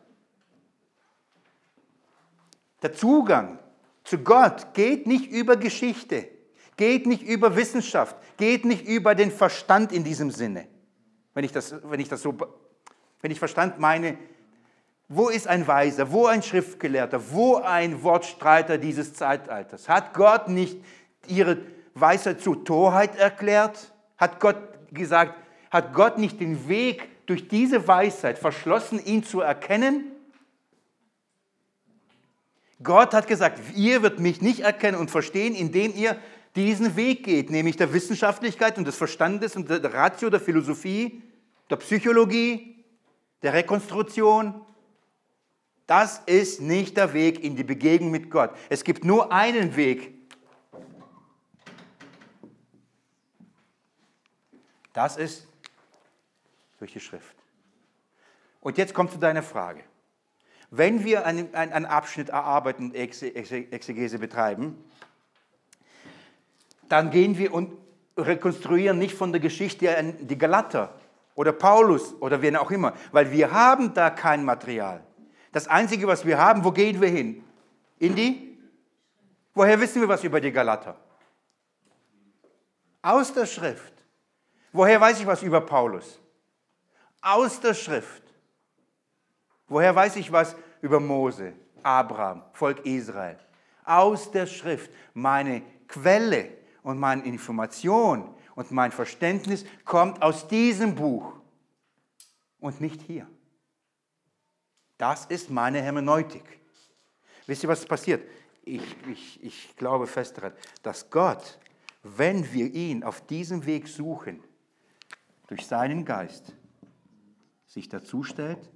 Der Zugang zu Gott geht nicht über Geschichte, geht nicht über Wissenschaft, geht nicht über den Verstand in diesem Sinne. Wenn ich das, wenn ich das so, wenn ich Verstand meine, wo ist ein Weiser, wo ein Schriftgelehrter, wo ein Wortstreiter dieses Zeitalters? Hat Gott nicht ihre Weisheit zu Torheit erklärt? Hat Gott gesagt, hat Gott nicht den Weg durch diese Weisheit verschlossen, ihn zu erkennen? Gott hat gesagt, ihr werdet mich nicht erkennen und verstehen, indem ihr diesen Weg geht, nämlich der Wissenschaftlichkeit und des Verstandes und der Ratio, der Philosophie, der Psychologie, der Rekonstruktion. Das ist nicht der Weg in die Begegnung mit Gott. Es gibt nur einen Weg. Das ist durch die Schrift. Und jetzt kommt zu deiner Frage. Wenn wir einen, einen Abschnitt erarbeiten und Exegese betreiben, dann gehen wir und rekonstruieren nicht von der Geschichte die Galater oder Paulus oder wen auch immer, weil wir haben da kein Material. Das Einzige, was wir haben, wo gehen wir hin? In die? Woher wissen wir was über die Galater? Aus der Schrift. Woher weiß ich was über Paulus? Aus der Schrift. Woher weiß ich was über Mose, Abraham, Volk Israel? Aus der Schrift. Meine Quelle und meine Information und mein Verständnis kommt aus diesem Buch und nicht hier. Das ist meine Hermeneutik. Wisst ihr, was passiert? Ich, ich, ich glaube fest daran, dass Gott, wenn wir ihn auf diesem Weg suchen, durch seinen Geist sich dazustellt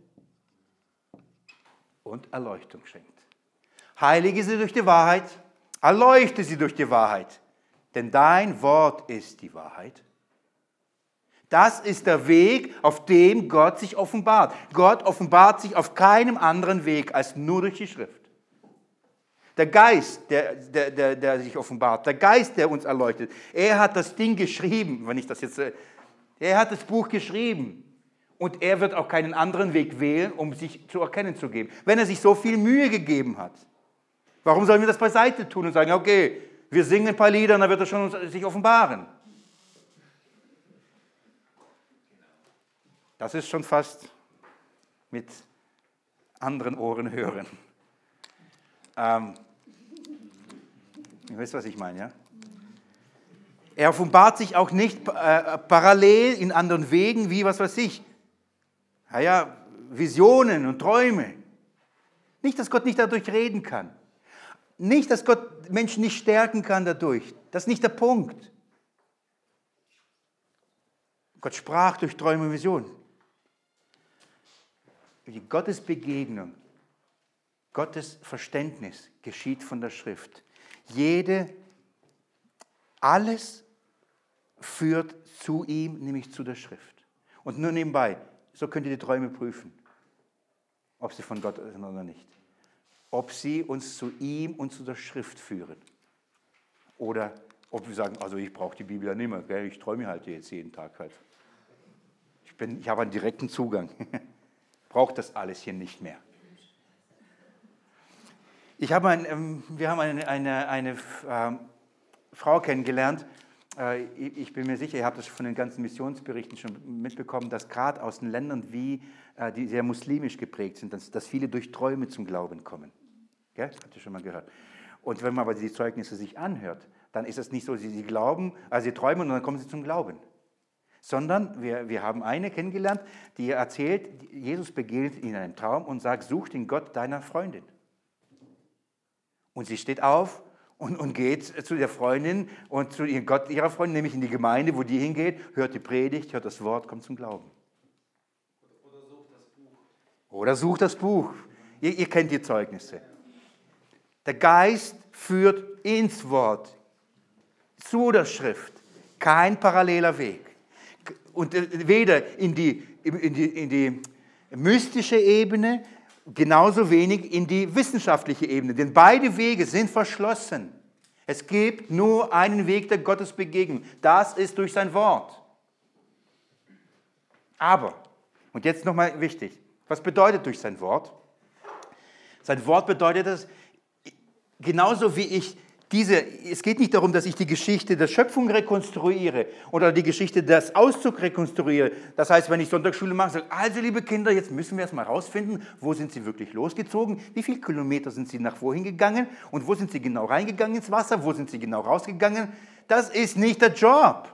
und Erleuchtung schenkt. Heilige sie durch die Wahrheit, erleuchte sie durch die Wahrheit, denn dein Wort ist die Wahrheit. Das ist der Weg, auf dem Gott sich offenbart. Gott offenbart sich auf keinem anderen Weg als nur durch die Schrift. Der Geist, der, der, der, der sich offenbart, der Geist, der uns erleuchtet, er hat das Ding geschrieben, wenn ich das jetzt, er hat das Buch geschrieben und er wird auch keinen anderen Weg wählen, um sich zu erkennen zu geben. Wenn er sich so viel Mühe gegeben hat, warum sollen wir das beiseite tun und sagen, okay, wir singen ein paar Lieder und dann wird er schon sich offenbaren. Das ist schon fast mit anderen Ohren hören. Ähm, ihr wisst, was ich meine, ja? Er offenbart sich auch nicht äh, parallel in anderen Wegen, wie, was weiß ich, naja, Visionen und Träume. Nicht, dass Gott nicht dadurch reden kann. Nicht, dass Gott Menschen nicht stärken kann dadurch. Das ist nicht der Punkt. Gott sprach durch Träume und Visionen. Die Gottesbegegnung, Gottes Verständnis geschieht von der Schrift. Jede, alles führt zu ihm, nämlich zu der Schrift. Und nur nebenbei, so könnt ihr die Träume prüfen, ob sie von Gott sind oder nicht. Ob sie uns zu ihm und zu der Schrift führen. Oder ob wir sagen, also ich brauche die Bibel ja nicht mehr, gell? Ich träume halt jetzt jeden Tag halt. Ich, bin, ich habe einen direkten Zugang. Braucht das alles hier nicht mehr. Ich habe ein, wir haben eine, eine, eine äh, Frau kennengelernt, äh, ich bin mir sicher, ihr habt das von den ganzen Missionsberichten schon mitbekommen, dass gerade aus den Ländern, wie, äh, die sehr muslimisch geprägt sind, dass, dass viele durch Träume zum Glauben kommen. Gell? Habt ihr schon mal gehört. Und wenn man aber die Zeugnisse sich anhört, dann ist es nicht so, sie, sie glauben, also sie träumen und dann kommen sie zum Glauben. Sondern wir, wir haben eine kennengelernt, die erzählt, Jesus begegnet in einem Traum und sagt, such den Gott deiner Freundin. Und sie steht auf und, und geht zu der Freundin und zu ihrem Gott ihrer Freundin, nämlich in die Gemeinde, wo die hingeht, hört die Predigt, hört das Wort, kommt zum Glauben. Oder sucht das Buch. Oder sucht das Buch. Ihr, ihr kennt die Zeugnisse. Der Geist führt ins Wort, zu der Schrift. Kein paralleler Weg. Und weder in die, in die, in die mystische Ebene, genauso wenig in die wissenschaftliche Ebene. Denn beide Wege sind verschlossen. Es gibt nur einen Weg der Gottesbegegnung. Das ist durch sein Wort. Aber, und jetzt nochmal wichtig, was bedeutet durch sein Wort? Sein Wort bedeutet es, genauso wie ich diese, es geht nicht darum, dass ich die Geschichte der Schöpfung rekonstruiere oder die Geschichte des Auszugs rekonstruiere. Das heißt, wenn ich Sonntagsschule mache, sage ich, also liebe Kinder, jetzt müssen wir erst mal rausfinden, wo sind sie wirklich losgezogen, wie viele Kilometer sind sie nach wohin gegangen und wo sind sie genau reingegangen ins Wasser, wo sind sie genau rausgegangen. Das ist nicht der Job.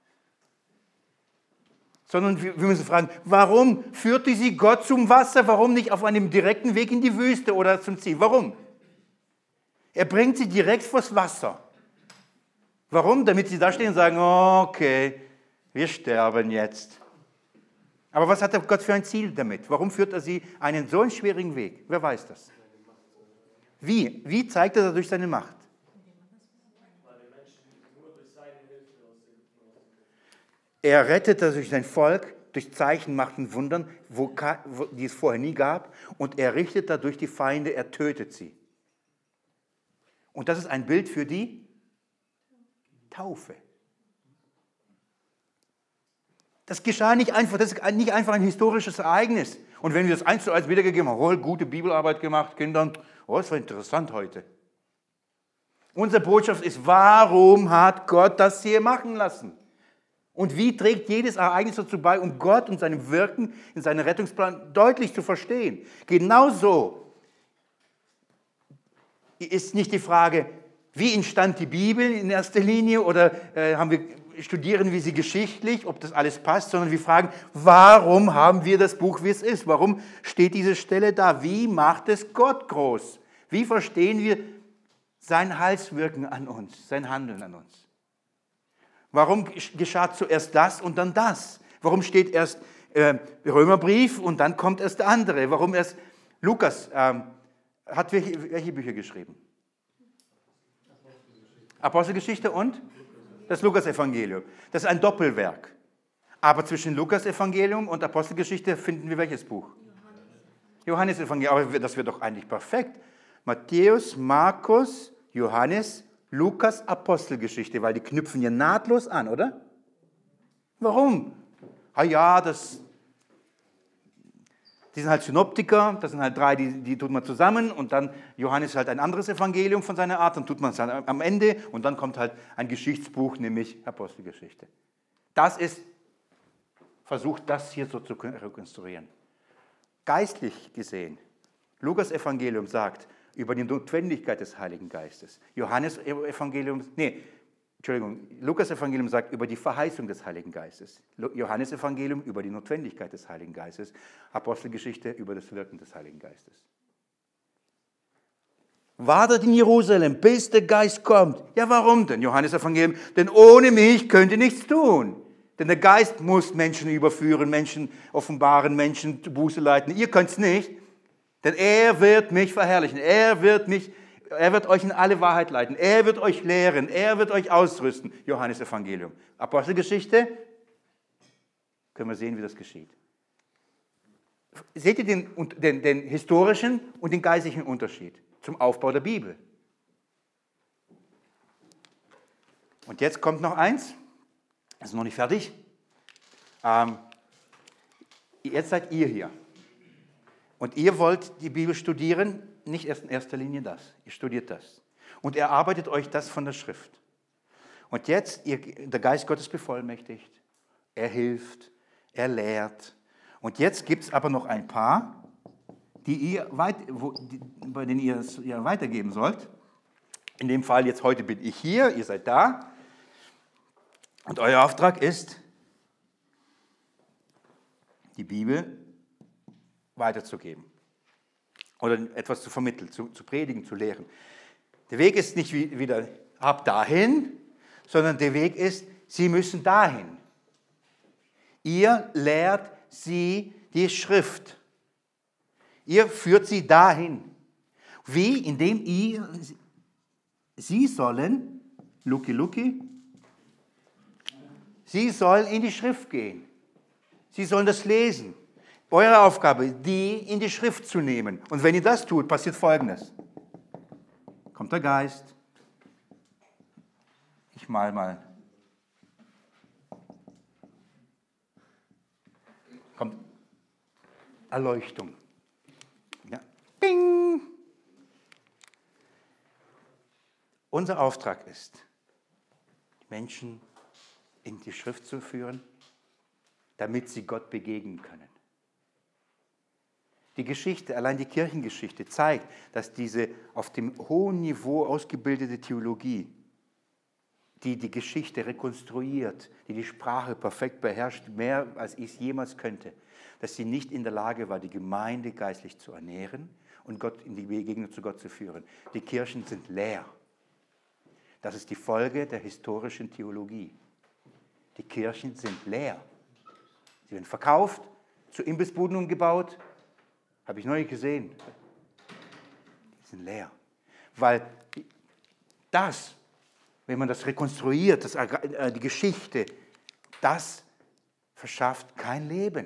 Sondern wir müssen fragen, warum führte sie Gott zum Wasser, warum nicht auf einem direkten Weg in die Wüste oder zum Ziel? Warum? Er bringt sie direkt vors Wasser. Warum? Damit sie da stehen und sagen, okay, wir sterben jetzt. Aber was hat Gott für ein Ziel damit? Warum führt er sie einen so einen schwierigen Weg? Wer weiß das? Wie? Wie zeigt er das durch seine Macht? Er rettet das durch sein Volk, durch Zeichen, Macht und Wundern, wo, wo, die es vorher nie gab. Und er richtet dadurch die Feinde, er tötet sie. Und das ist ein Bild für die Taufe. Das geschah nicht einfach, das ist nicht einfach ein historisches Ereignis. Und wenn wir das eins zu eins wiedergegeben haben, oh, gute Bibelarbeit gemacht, Kindern, oh, das war interessant heute. Unsere Botschaft ist, warum hat Gott das hier machen lassen? Und wie trägt jedes Ereignis dazu bei, um Gott und seinem Wirken in seinem Rettungsplan deutlich zu verstehen? Genauso ist nicht die Frage, wie entstand die Bibel in erster Linie oder äh, haben wir, studieren wir sie geschichtlich, ob das alles passt, sondern wir fragen, warum haben wir das Buch, wie es ist? Warum steht diese Stelle da? Wie macht es Gott groß? Wie verstehen wir sein Heilswirken an uns, sein Handeln an uns? Warum geschah zuerst das und dann das? Warum steht erst äh, Römerbrief und dann kommt erst der andere? Warum erst Lukas ähm, hat welche, welche Bücher geschrieben? Apostelgeschichte und das Lukas-Evangelium. Das ist ein Doppelwerk. Aber zwischen Lukas-Evangelium und Apostelgeschichte finden wir welches Buch? Johannes-Evangelium. Aber das wird doch eigentlich perfekt. Matthäus, Markus, Johannes, Lukas, Apostelgeschichte, weil die knüpfen ja nahtlos an, oder? Warum? Ah ja, das, die sind halt Synoptiker, das sind halt drei, die, die tut man zusammen und dann Johannes ist halt ein anderes Evangelium von seiner Art, dann tut man es halt am Ende und dann kommt halt ein Geschichtsbuch, nämlich Apostelgeschichte. Das ist, versucht das hier so zu rekonstruieren. Geistlich gesehen, Lukas Evangelium sagt über die Notwendigkeit des Heiligen Geistes. Johannes Evangelium, nee, Entschuldigung, Lukas Evangelium sagt über die Verheißung des Heiligen Geistes. Johannes Evangelium über die Notwendigkeit des Heiligen Geistes. Apostelgeschichte über das Wirken des Heiligen Geistes. Wartet in Jerusalem, bis der Geist kommt. Ja, warum denn? Johannes Evangelium, denn ohne mich könnt ihr nichts tun. Denn der Geist muss Menschen überführen, Menschen offenbaren, Menschen Buße leiten. Ihr könnt es nicht, denn er wird mich verherrlichen. Er wird mich Er wird euch in alle Wahrheit leiten. Er wird euch lehren. Er wird euch ausrüsten. Johannes Evangelium. Apostelgeschichte. Können wir sehen, wie das geschieht. Seht ihr den, den, den historischen und den geistlichen Unterschied zum Aufbau der Bibel? Und jetzt kommt noch eins. Das ist noch nicht fertig. Ähm, jetzt seid ihr hier. Und ihr wollt die Bibel studieren. Nicht erst in erster Linie das. Ihr studiert das. Und erarbeitet euch das von der Schrift. Und jetzt, ihr, der Geist Gottes bevollmächtigt. Er hilft. Er lehrt. Und jetzt gibt es aber noch ein paar, die ihr weit, wo, die, bei denen ihr es ja weitergeben sollt. In dem Fall jetzt heute bin ich hier, ihr seid da. Und euer Auftrag ist, die Bibel weiterzugeben. Oder etwas zu vermitteln, zu, zu predigen, zu lehren. Der Weg ist nicht wie, wieder ab dahin, sondern der Weg ist, sie müssen dahin. Ihr lehrt sie die Schrift. Ihr führt sie dahin. Wie? Indem ihr, sie sollen, Luki Luki, sie sollen in die Schrift gehen. Sie sollen das lesen. Eure Aufgabe, die in die Schrift zu nehmen. Und wenn ihr das tut, passiert Folgendes. Kommt der Geist. Ich mal mal. Kommt Erleuchtung. Ja. Bing. Unser Auftrag ist, Menschen in die Schrift zu führen, damit sie Gott begegnen können. Die Geschichte, allein die Kirchengeschichte zeigt, dass diese auf dem hohen Niveau ausgebildete Theologie, die die Geschichte rekonstruiert, die die Sprache perfekt beherrscht, mehr als ich es jemals könnte, dass sie nicht in der Lage war, die Gemeinde geistlich zu ernähren und Gott in die Begegnung zu Gott zu führen. Die Kirchen sind leer. Das ist die Folge der historischen Theologie. Die Kirchen sind leer. Sie werden verkauft, zu Imbissbuden umgebaut. Habe ich neulich gesehen. Die sind leer. Weil das, wenn man das rekonstruiert, das, äh, die Geschichte, das verschafft kein Leben.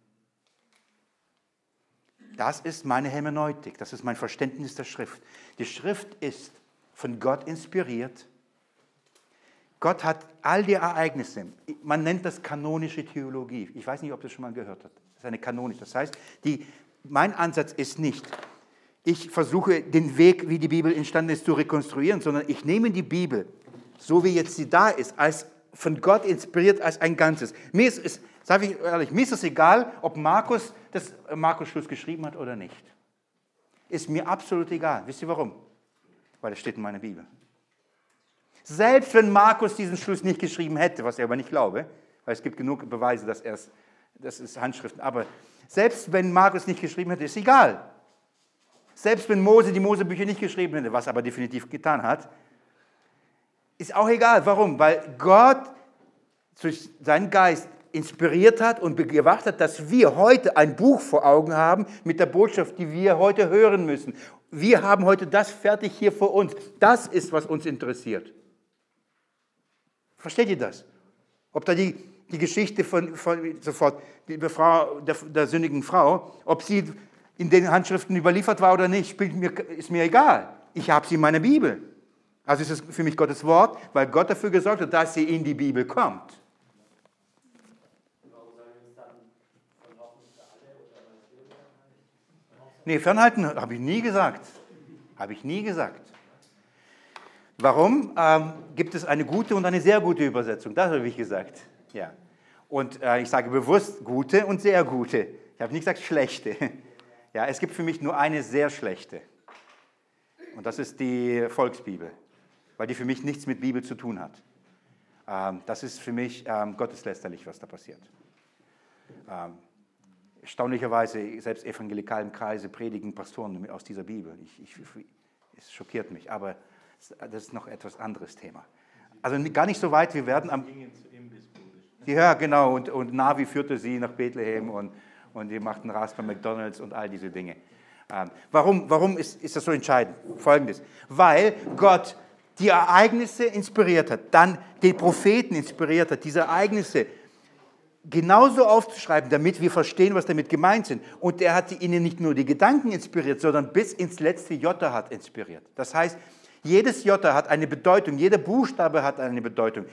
Das ist meine Hermeneutik, das ist mein Verständnis der Schrift. Die Schrift ist von Gott inspiriert. Gott hat all die Ereignisse, man nennt das kanonische Theologie. Ich weiß nicht, ob ihr das schon mal gehört habt. Das ist eine kanonische. Das heißt, die Mein Ansatz ist nicht, ich versuche den Weg, wie die Bibel entstanden ist, zu rekonstruieren, sondern ich nehme die Bibel, so wie jetzt sie da ist, als von Gott inspiriert als ein Ganzes. Mir ist es, sage ich ehrlich, mir ist es egal, ob Markus das Markus-Schluss geschrieben hat oder nicht. Ist mir absolut egal. Wisst ihr warum? Weil es steht in meiner Bibel. Selbst wenn Markus diesen Schluss nicht geschrieben hätte, was ich aber nicht glaube, weil es gibt genug Beweise, dass er es, das ist Handschriften, aber selbst wenn Markus nicht geschrieben hätte, ist egal. Selbst wenn Mose die Mosebücher nicht geschrieben hätte, was aber definitiv getan hat, ist auch egal. Warum? Weil Gott durch seinen Geist inspiriert hat und gemacht hat, dass wir heute ein Buch vor Augen haben mit der Botschaft, die wir heute hören müssen. Wir haben heute das fertig hier vor uns. Das ist, was uns interessiert. Versteht ihr das? Ob da die, die Geschichte von, von sofort der, Frau, der, der sündigen Frau, ob sie in den Handschriften überliefert war oder nicht, spielt mir, ist mir egal. Ich habe sie in meiner Bibel. Also ist es für mich Gottes Wort, weil Gott dafür gesorgt hat, dass sie in die Bibel kommt. Nee, fernhalten habe ich nie gesagt. Habe ich nie gesagt. Warum? Ähm, gibt es eine gute und eine sehr gute Übersetzung? Das habe ich gesagt. Ja. Und äh, ich sage bewusst gute und sehr gute. Ich habe nicht gesagt schlechte. Ja, es gibt für mich nur eine sehr schlechte. Und das ist die Volksbibel, weil die für mich nichts mit Bibel zu tun hat. Ähm, das ist für mich ähm, gotteslästerlich, was da passiert. Ähm, erstaunlicherweise, selbst evangelikalen Kreise predigen Pastoren aus dieser Bibel. Ich, ich, es schockiert mich, aber das ist noch etwas anderes Thema. Also gar nicht so weit, wir werden am... Ja, genau, und, und Navi führte sie nach Bethlehem und, und die machten Rast bei McDonald's und all diese Dinge. Ähm, warum warum ist, ist das so entscheidend? Folgendes, weil Gott die Ereignisse inspiriert hat, dann die Propheten inspiriert hat, diese Ereignisse genauso aufzuschreiben, damit wir verstehen, was damit gemeint sind. Und er hat ihnen nicht nur die Gedanken inspiriert, sondern bis ins letzte Jota hat inspiriert. Das heißt, jedes Jota hat eine Bedeutung, jeder Buchstabe hat eine Bedeutung.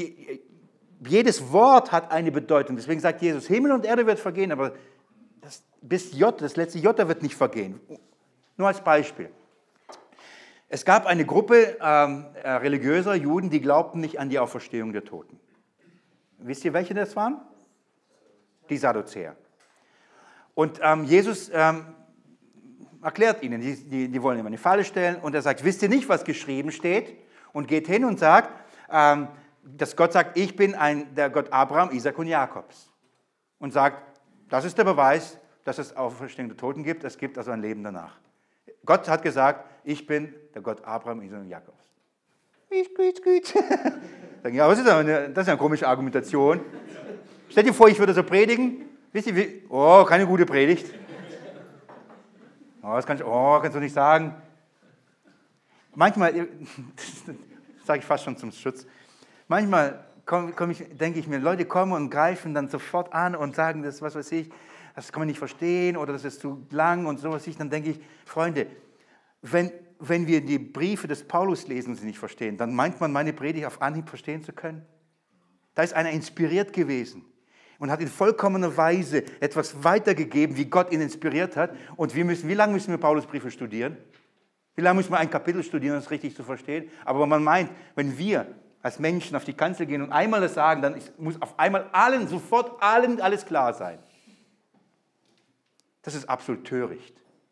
Jedes Wort hat eine Bedeutung. Deswegen sagt Jesus, Himmel und Erde wird vergehen, aber das, bis J, das letzte Jota wird nicht vergehen. Nur als Beispiel. Es gab eine Gruppe ähm, religiöser Juden, die glaubten nicht an die Auferstehung der Toten. Wisst ihr, welche das waren? Die Sadduzäer. Und ähm, Jesus ähm, erklärt ihnen, die, die, die wollen ihm eine Falle stellen, und er sagt, wisst ihr nicht, was geschrieben steht? Und geht hin und sagt, ähm, dass Gott sagt, ich bin ein, der Gott Abraham, Isaac und Jakobs. Und sagt, das ist der Beweis, dass es Auferstehung der Toten gibt, es gibt also ein Leben danach. Gott hat gesagt, ich bin der Gott Abraham, Isaac und Jakobs. Gut, gut, gut. Ja, was ist das? Das ist eine komische Argumentation. Stellt ihr vor, ich würde so predigen. Wisst ihr, wie? Oh, keine gute Predigt. Oh, das kann ich, oh, kannst du nicht sagen. Manchmal, das sage ich fast schon zum Schutz, manchmal komm, komm ich, denke ich mir, Leute kommen und greifen dann sofort an und sagen, das, was weiß ich, das kann man nicht verstehen oder das ist zu lang und sowas. Dann denke ich, Freunde, wenn, wenn wir die Briefe des Paulus lesen und sie nicht verstehen, dann meint man, meine Predigt auf Anhieb verstehen zu können? Da ist einer inspiriert gewesen und hat in vollkommener Weise etwas weitergegeben, wie Gott ihn inspiriert hat. Und wir müssen, wie lange müssen wir Paulus Briefe studieren? Wie lange müssen wir ein Kapitel studieren, um es richtig zu verstehen? Aber man meint, wenn wir als Menschen auf die Kanzel gehen und einmal das sagen, dann ist, muss auf einmal allen, sofort allen alles klar sein. Das ist absolut töricht.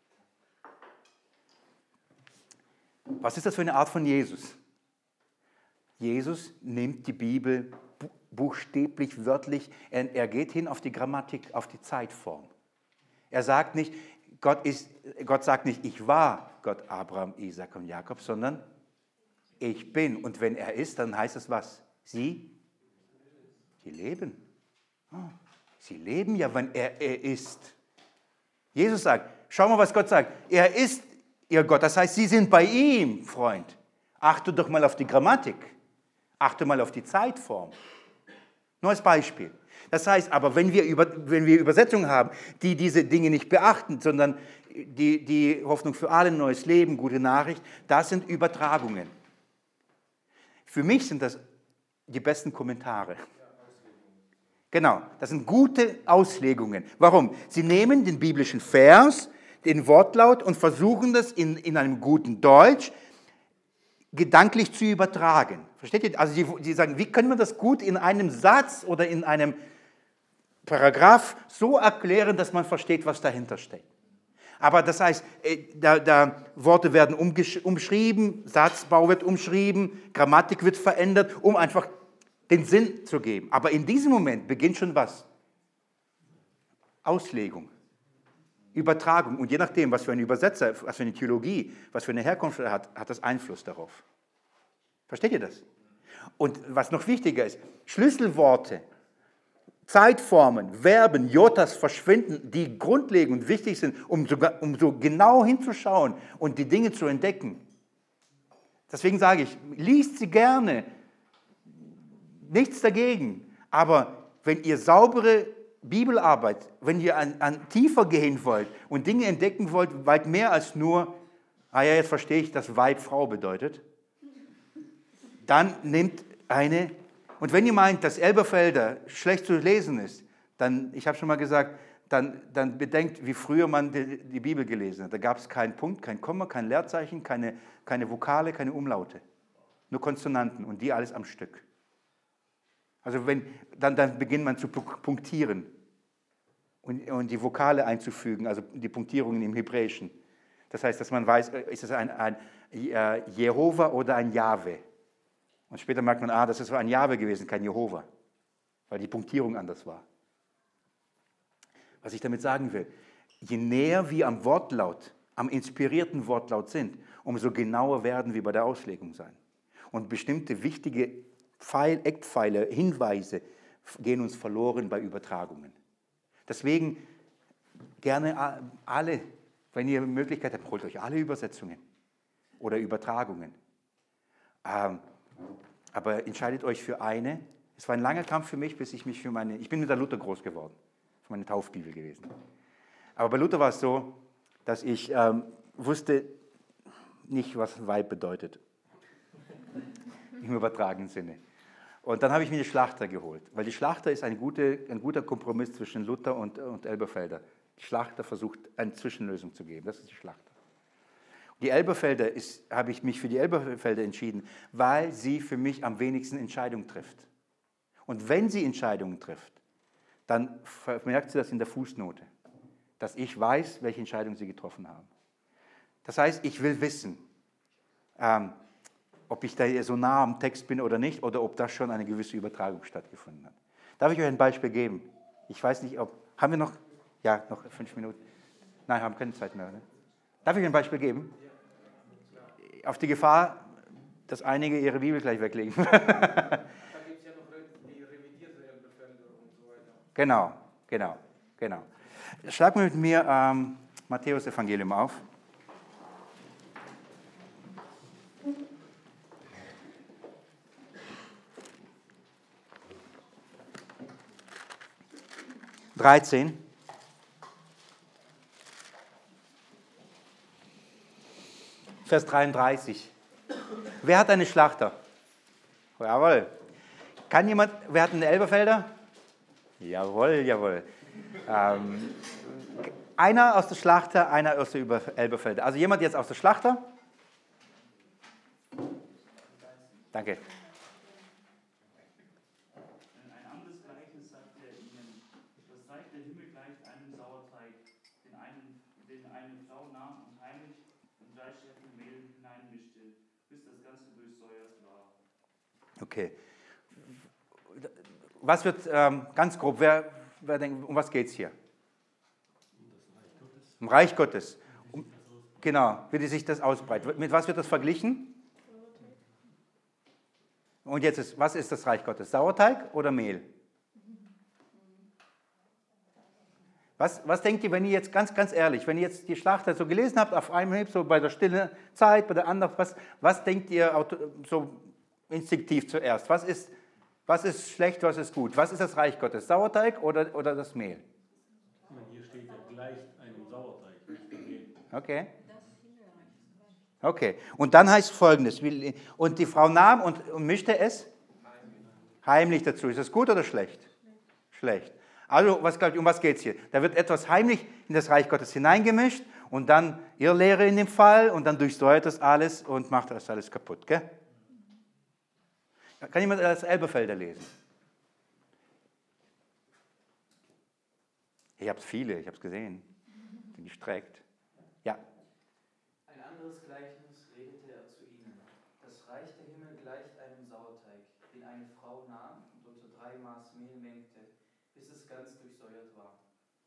Was ist das für eine Art von Jesus? Jesus nimmt die Bibel buchstäblich, wörtlich, er, er geht hin auf die Grammatik, auf die Zeitform. Er sagt nicht, Gott, ist, Gott sagt nicht, ich war Gott Abraham, Isaac und Jakob, sondern ich bin. Und wenn er ist, dann heißt es was? Sie? Sie leben. Oh, sie leben ja, wenn er, er ist. Jesus sagt, schau mal, was Gott sagt. Er ist ihr Gott. Das heißt, sie sind bei ihm, Freund. Achte doch mal auf die Grammatik. Achte mal auf die Zeitform. Nur als Beispiel. Das heißt aber, wenn wir, über, wenn wir Übersetzungen haben, die diese Dinge nicht beachten, sondern die, die Hoffnung für alle, neues Leben, gute Nachricht, das sind Übertragungen. Für mich sind das die besten Kommentare. Genau, das sind gute Auslegungen. Warum? Sie nehmen den biblischen Vers, den Wortlaut und versuchen das in, in einem guten Deutsch gedanklich zu übertragen. Versteht ihr? Also die, die sagen, wie können wir das gut in einem Satz oder in einem Paragraph so erklären, dass man versteht, was dahinter steckt. Aber das heißt, da, da Worte werden umschrieben, Satzbau wird umschrieben, Grammatik wird verändert, um einfach den Sinn zu geben. Aber in diesem Moment beginnt schon was? Auslegung, Übertragung. Und je nachdem, was für ein Übersetzer, was für eine Theologie, was für eine Herkunft er hat, hat das Einfluss darauf. Versteht ihr das? Und was noch wichtiger ist, Schlüsselworte, Zeitformen, Verben, Jotas verschwinden, die grundlegend und wichtig sind, um so, um so genau hinzuschauen und die Dinge zu entdecken. Deswegen sage ich, liest sie gerne, nichts dagegen, aber wenn ihr saubere Bibelarbeit, wenn ihr an, an tiefer gehen wollt und Dinge entdecken wollt, weit mehr als nur, ah ja, jetzt verstehe ich, dass Weib Frau bedeutet, dann nehmt eine, und wenn ihr meint, dass Elberfelder schlecht zu lesen ist, dann, ich habe schon mal gesagt, dann, dann bedenkt, wie früher man die, die Bibel gelesen hat. Da gab es keinen Punkt, kein Komma, kein Leerzeichen, keine, keine Vokale, keine Umlaute. Nur Konsonanten und die alles am Stück. Also wenn, dann, dann beginnt man zu punktieren und, und die Vokale einzufügen, also die Punktierungen im Hebräischen. Das heißt, dass man weiß, ist es ein, ein Jehova oder ein Jahwe. Und später merkt man, ah, das ist ein Jahwe gewesen, kein Jehova, weil die Punktierung anders war. Was ich damit sagen will, je näher wir am Wortlaut, am inspirierten Wortlaut sind, umso genauer werden wir bei der Auslegung sein. Und bestimmte wichtige Pfeil, Eckpfeile, Hinweise gehen uns verloren bei Übertragungen. Deswegen gerne alle, wenn ihr Möglichkeit habt, holt euch alle Übersetzungen oder Übertragungen. Ähm, aber entscheidet euch für eine. Es war ein langer Kampf für mich, bis ich mich für meine, ich bin mit der Luther groß geworden, für meine Taufbibel gewesen. Aber bei Luther war es so, dass ich ähm, wusste nicht, was Weib bedeutet. Im übertragenen Sinne. Und dann habe ich mir die Schlachter geholt, weil die Schlachter ist eine gute, ein guter Kompromiss zwischen Luther und, und Elberfelder. Die Schlachter versucht, eine Zwischenlösung zu geben. Das ist die Schlachter. Die Elberfelder ist, habe ich mich für die Elberfelder entschieden, weil sie für mich am wenigsten Entscheidungen trifft. Und wenn sie Entscheidungen trifft, dann merkt sie das in der Fußnote, dass ich weiß, welche Entscheidungen sie getroffen haben. Das heißt, ich will wissen, ähm, ob ich da so nah am Text bin oder nicht, oder ob da schon eine gewisse Übertragung stattgefunden hat. Darf ich euch ein Beispiel geben? Ich weiß nicht, ob... Haben wir noch... Ja, noch fünf Minuten. Nein, haben keine Zeit mehr. Ne? Darf ich euch ein Beispiel geben? Auf die Gefahr, dass einige ihre Bibel gleich weglegen. Da gibt es ja noch die revidierte Elberfelder und so weiter. Genau, genau, genau. Schlag mal mit mir ähm, Matthäus Evangelium auf. dreizehn. Vers dreiunddreißig. Wer hat eine Schlachter? Jawohl. Kann jemand, wer hat einen Elberfelder? Jawohl, jawohl. Ähm, einer aus der Schlachter, einer aus der Elberfelder. Also jemand jetzt aus der Schlachter? Danke. Ein anderes Gleichnis sagt er ihnen: Das Reich der Himmel gleicht einem Sauerteig, den, einen, den eine Frau nahm und heimlich in drei Scheffel Mehl hineinmischte, bis das Ganze durchsäuert war. Okay. Was wird ähm, ganz grob, wer, wer denkt, um was geht es hier? Um Reich Gottes. Um, genau, wie sich das ausbreitet. Mit was wird das verglichen? Und jetzt ist, was ist das Reich Gottes? Sauerteig oder Mehl? Was, was denkt ihr, wenn ihr jetzt ganz, ganz ehrlich, wenn ihr jetzt die Schlachter so gelesen habt, auf einem Hieb, so bei der stillen Zeit, bei der anderen, was, was denkt ihr so instinktiv zuerst? Was ist, was ist schlecht, was ist gut? Was ist das Reich Gottes? Sauerteig oder, oder das Mehl? Hier steht ja gleicht einem Sauerteig, nicht dem Mehl. Okay. Okay, und dann heißt Folgendes, und die Frau nahm und, und mischte es heimlich dazu. Ist das gut oder schlecht? Schlecht. Also, was, um was geht es hier? Da wird etwas heimlich in das Reich Gottes hineingemischt und dann Irrlehre in dem Fall und dann durchsäuert das alles und macht das alles kaputt. Gell? Kann jemand das Elberfelder lesen? Ich habe viele, ich habe es gesehen. Sind gestreckt. Ja. Ein anderes Gleichnis redete er zu ihnen. Das Reich der Himmel gleicht einem Sauerteig, den eine Frau nahm und unter drei Maß Mehl mengte, bis es ganz durchsäuert war.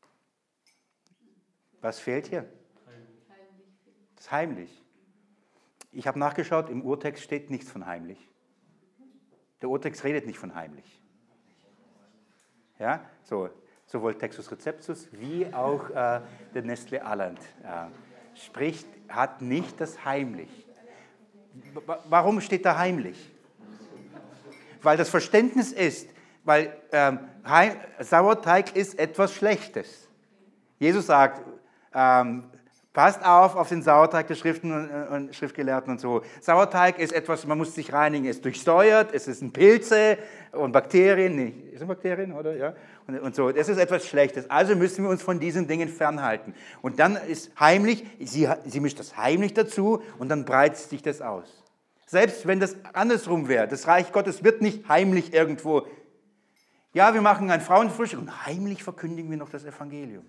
Was fehlt hier? Das ist heimlich. Ich habe nachgeschaut, im Urtext steht nichts von heimlich. Der Urtext redet nicht von heimlich. Ja, so, sowohl Textus Receptus wie auch äh, der Nestle Aland äh, spricht, hat nicht das heimlich. W- warum steht da heimlich? Weil das Verständnis ist, weil ähm, Heim, Sauerteig ist etwas Schlechtes. Jesus sagt, ähm, passt auf auf den Sauerteig der Schriften und, und Schriftgelehrten und so. Sauerteig ist etwas, man muss sich reinigen, es ist durchsäuert, es sind Pilze und Bakterien, nee, sind Bakterien, oder? Ja? Und, und so, das ist etwas Schlechtes. Also müssen wir uns von diesen Dingen fernhalten. Und dann ist heimlich, sie, sie mischt das heimlich dazu und dann breitet sich das aus. Selbst wenn das andersrum wäre, das Reich Gottes wird nicht heimlich irgendwo. Ja, wir machen ein Frauenfrühstück und heimlich verkündigen wir noch das Evangelium.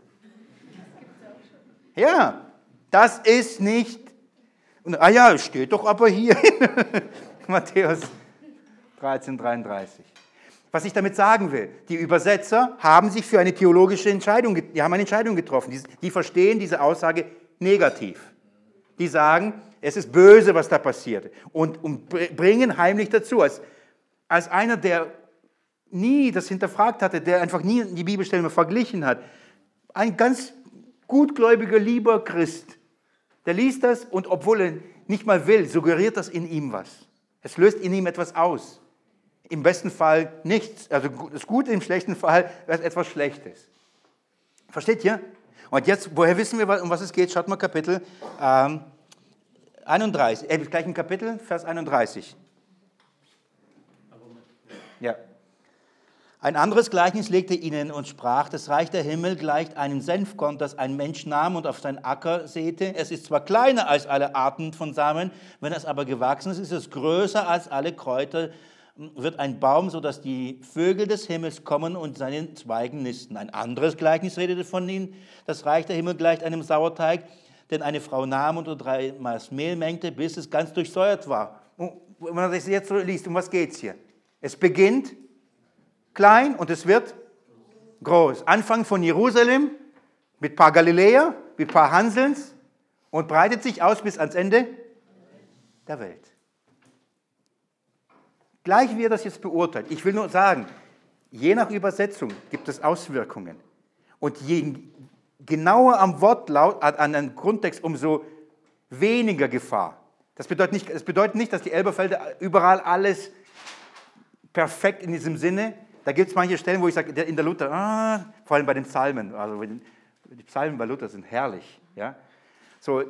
Ja, das ist nicht. Und, ah ja, steht doch aber hier in Matthäus dreizehn, dreiunddreißig. Was ich damit sagen will, die Übersetzer haben sich für eine theologische Entscheidung, die haben eine Entscheidung getroffen. Die, die verstehen diese Aussage negativ. Die sagen, es ist böse, was da passiert. Und, und bringen heimlich dazu, als, als einer, der nie das hinterfragt hatte, der einfach nie die Bibelstellen verglichen hat, ein ganz gutgläubiger, lieber Christ, der liest das und obwohl er nicht mal will, suggeriert das in ihm was. Es löst in ihm etwas aus. Im besten Fall nichts, also das Gute, im schlechten Fall etwas Schlechtes. Versteht ihr? Und jetzt, woher wissen wir, um was es geht? Schaut mal Kapitel ähm, einunddreißig, äh, gleich im Kapitel, Vers einunddreißig. Ja. Ein anderes Gleichnis legte ihnen und sprach, das Reich der Himmel gleicht einem Senfkorn, das ein Mensch nahm und auf seinen Acker säte. Es ist zwar kleiner als alle Arten von Samen, wenn es aber gewachsen ist, ist es größer als alle Kräuter, wird ein Baum, sodass die Vögel des Himmels kommen und seinen Zweigen nisten. Ein anderes Gleichnis redete von ihnen, das Reich der Himmel gleicht einem Sauerteig, den eine Frau nahm und drei Maß Mehl mengte, bis es ganz durchsäuert war. Und wenn man das jetzt so liest, um was geht es hier? Es beginnt klein und es wird groß. Anfang von Jerusalem mit ein paar Galiläer, mit ein paar Hanselns und breitet sich aus bis ans Ende der Welt. Gleich wie er das jetzt beurteilt. Ich will nur sagen, je nach Übersetzung gibt es Auswirkungen. Und je genauer am Wortlaut, an den Grundtext, umso weniger Gefahr. Das bedeutet nicht, das bedeutet nicht, dass die Elberfelder überall alles perfekt in diesem Sinne. Da gibt es manche Stellen, wo ich sage, in der Luther, ah, vor allem bei den Psalmen, also die Psalmen bei Luther sind herrlich. Ja? So,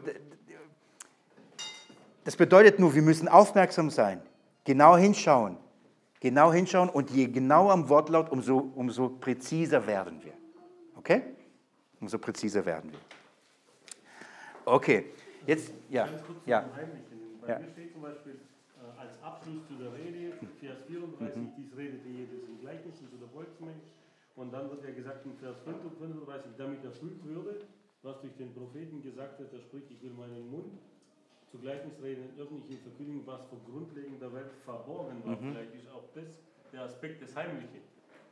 das bedeutet nur, wir müssen aufmerksam sein, genau hinschauen, genau hinschauen und je genauer am Wortlaut, umso, umso präziser werden wir. Okay? Umso präziser werden wir. Okay, jetzt, ja. Ganz kurz ja. zum Heimlichen. Bei Ja. mir steht zum Beispiel äh, als Abschluss zu der Rede, Vers vierunddreißig, Mhm. dies redete jedes in Gleichnissen zu der Volksmenge. Und dann wird ja gesagt in Vers fünfunddreißig, damit erfüllt würde, was durch den Propheten gesagt wird, der spricht, ich will meinen Mund zu Gleichnisreden in öffentlichen verkündigen, was vor grundlegender Welt verborgen war. Mhm. Vielleicht ist auch das der Aspekt des Heimlichen.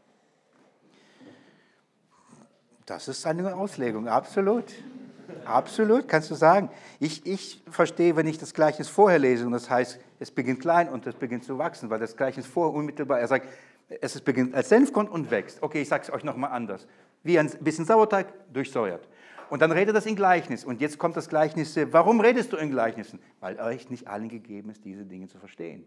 Das ist eine Auslegung, absolut. Absolut, kannst du sagen. Ich, ich verstehe, wenn ich das Gleichnis vorher lese, und das heißt, es beginnt klein und es beginnt zu wachsen, weil das Gleichnis vorher unmittelbar, er sagt, es beginnt als Senfkorn und wächst. Okay, ich sage es euch nochmal anders. Wie ein bisschen Sauerteig, durchsäuert. Und dann redet das in Gleichnis. Und jetzt kommt das Gleichnis, warum redest du in Gleichnissen? Weil euch nicht allen gegeben ist, diese Dinge zu verstehen.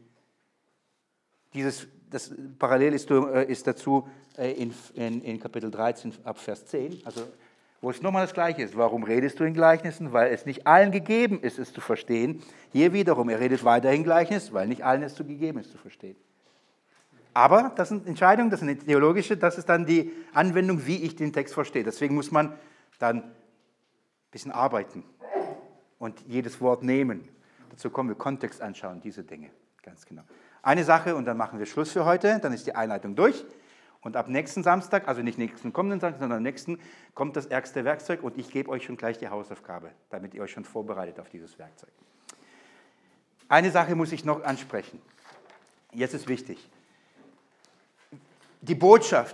Dieses, das parallel ist, ist dazu in, in, in Kapitel dreizehn ab Vers zehn, also wo es nochmal das Gleiche ist. Warum redest du in Gleichnissen? Weil es nicht allen gegeben ist, es zu verstehen. Hier wiederum, er redet weiterhin Gleichnis, weil nicht allen es zu gegeben ist, zu verstehen. Aber das sind Entscheidungen, das sind theologische, das ist dann die Anwendung, wie ich den Text verstehe. Deswegen muss man dann ein bisschen arbeiten und jedes Wort nehmen. Dazu kommen wir Kontext anschauen, diese Dinge, ganz genau. Eine Sache und dann machen wir Schluss für heute, dann ist die Einleitung durch. Und ab nächsten Samstag, also nicht nächsten kommenden Samstag, sondern nächsten, kommt das ärgste Werkzeug und ich gebe euch schon gleich die Hausaufgabe, damit ihr euch schon vorbereitet auf dieses Werkzeug. Eine Sache muss ich noch ansprechen. Jetzt ist wichtig. Die Botschaft.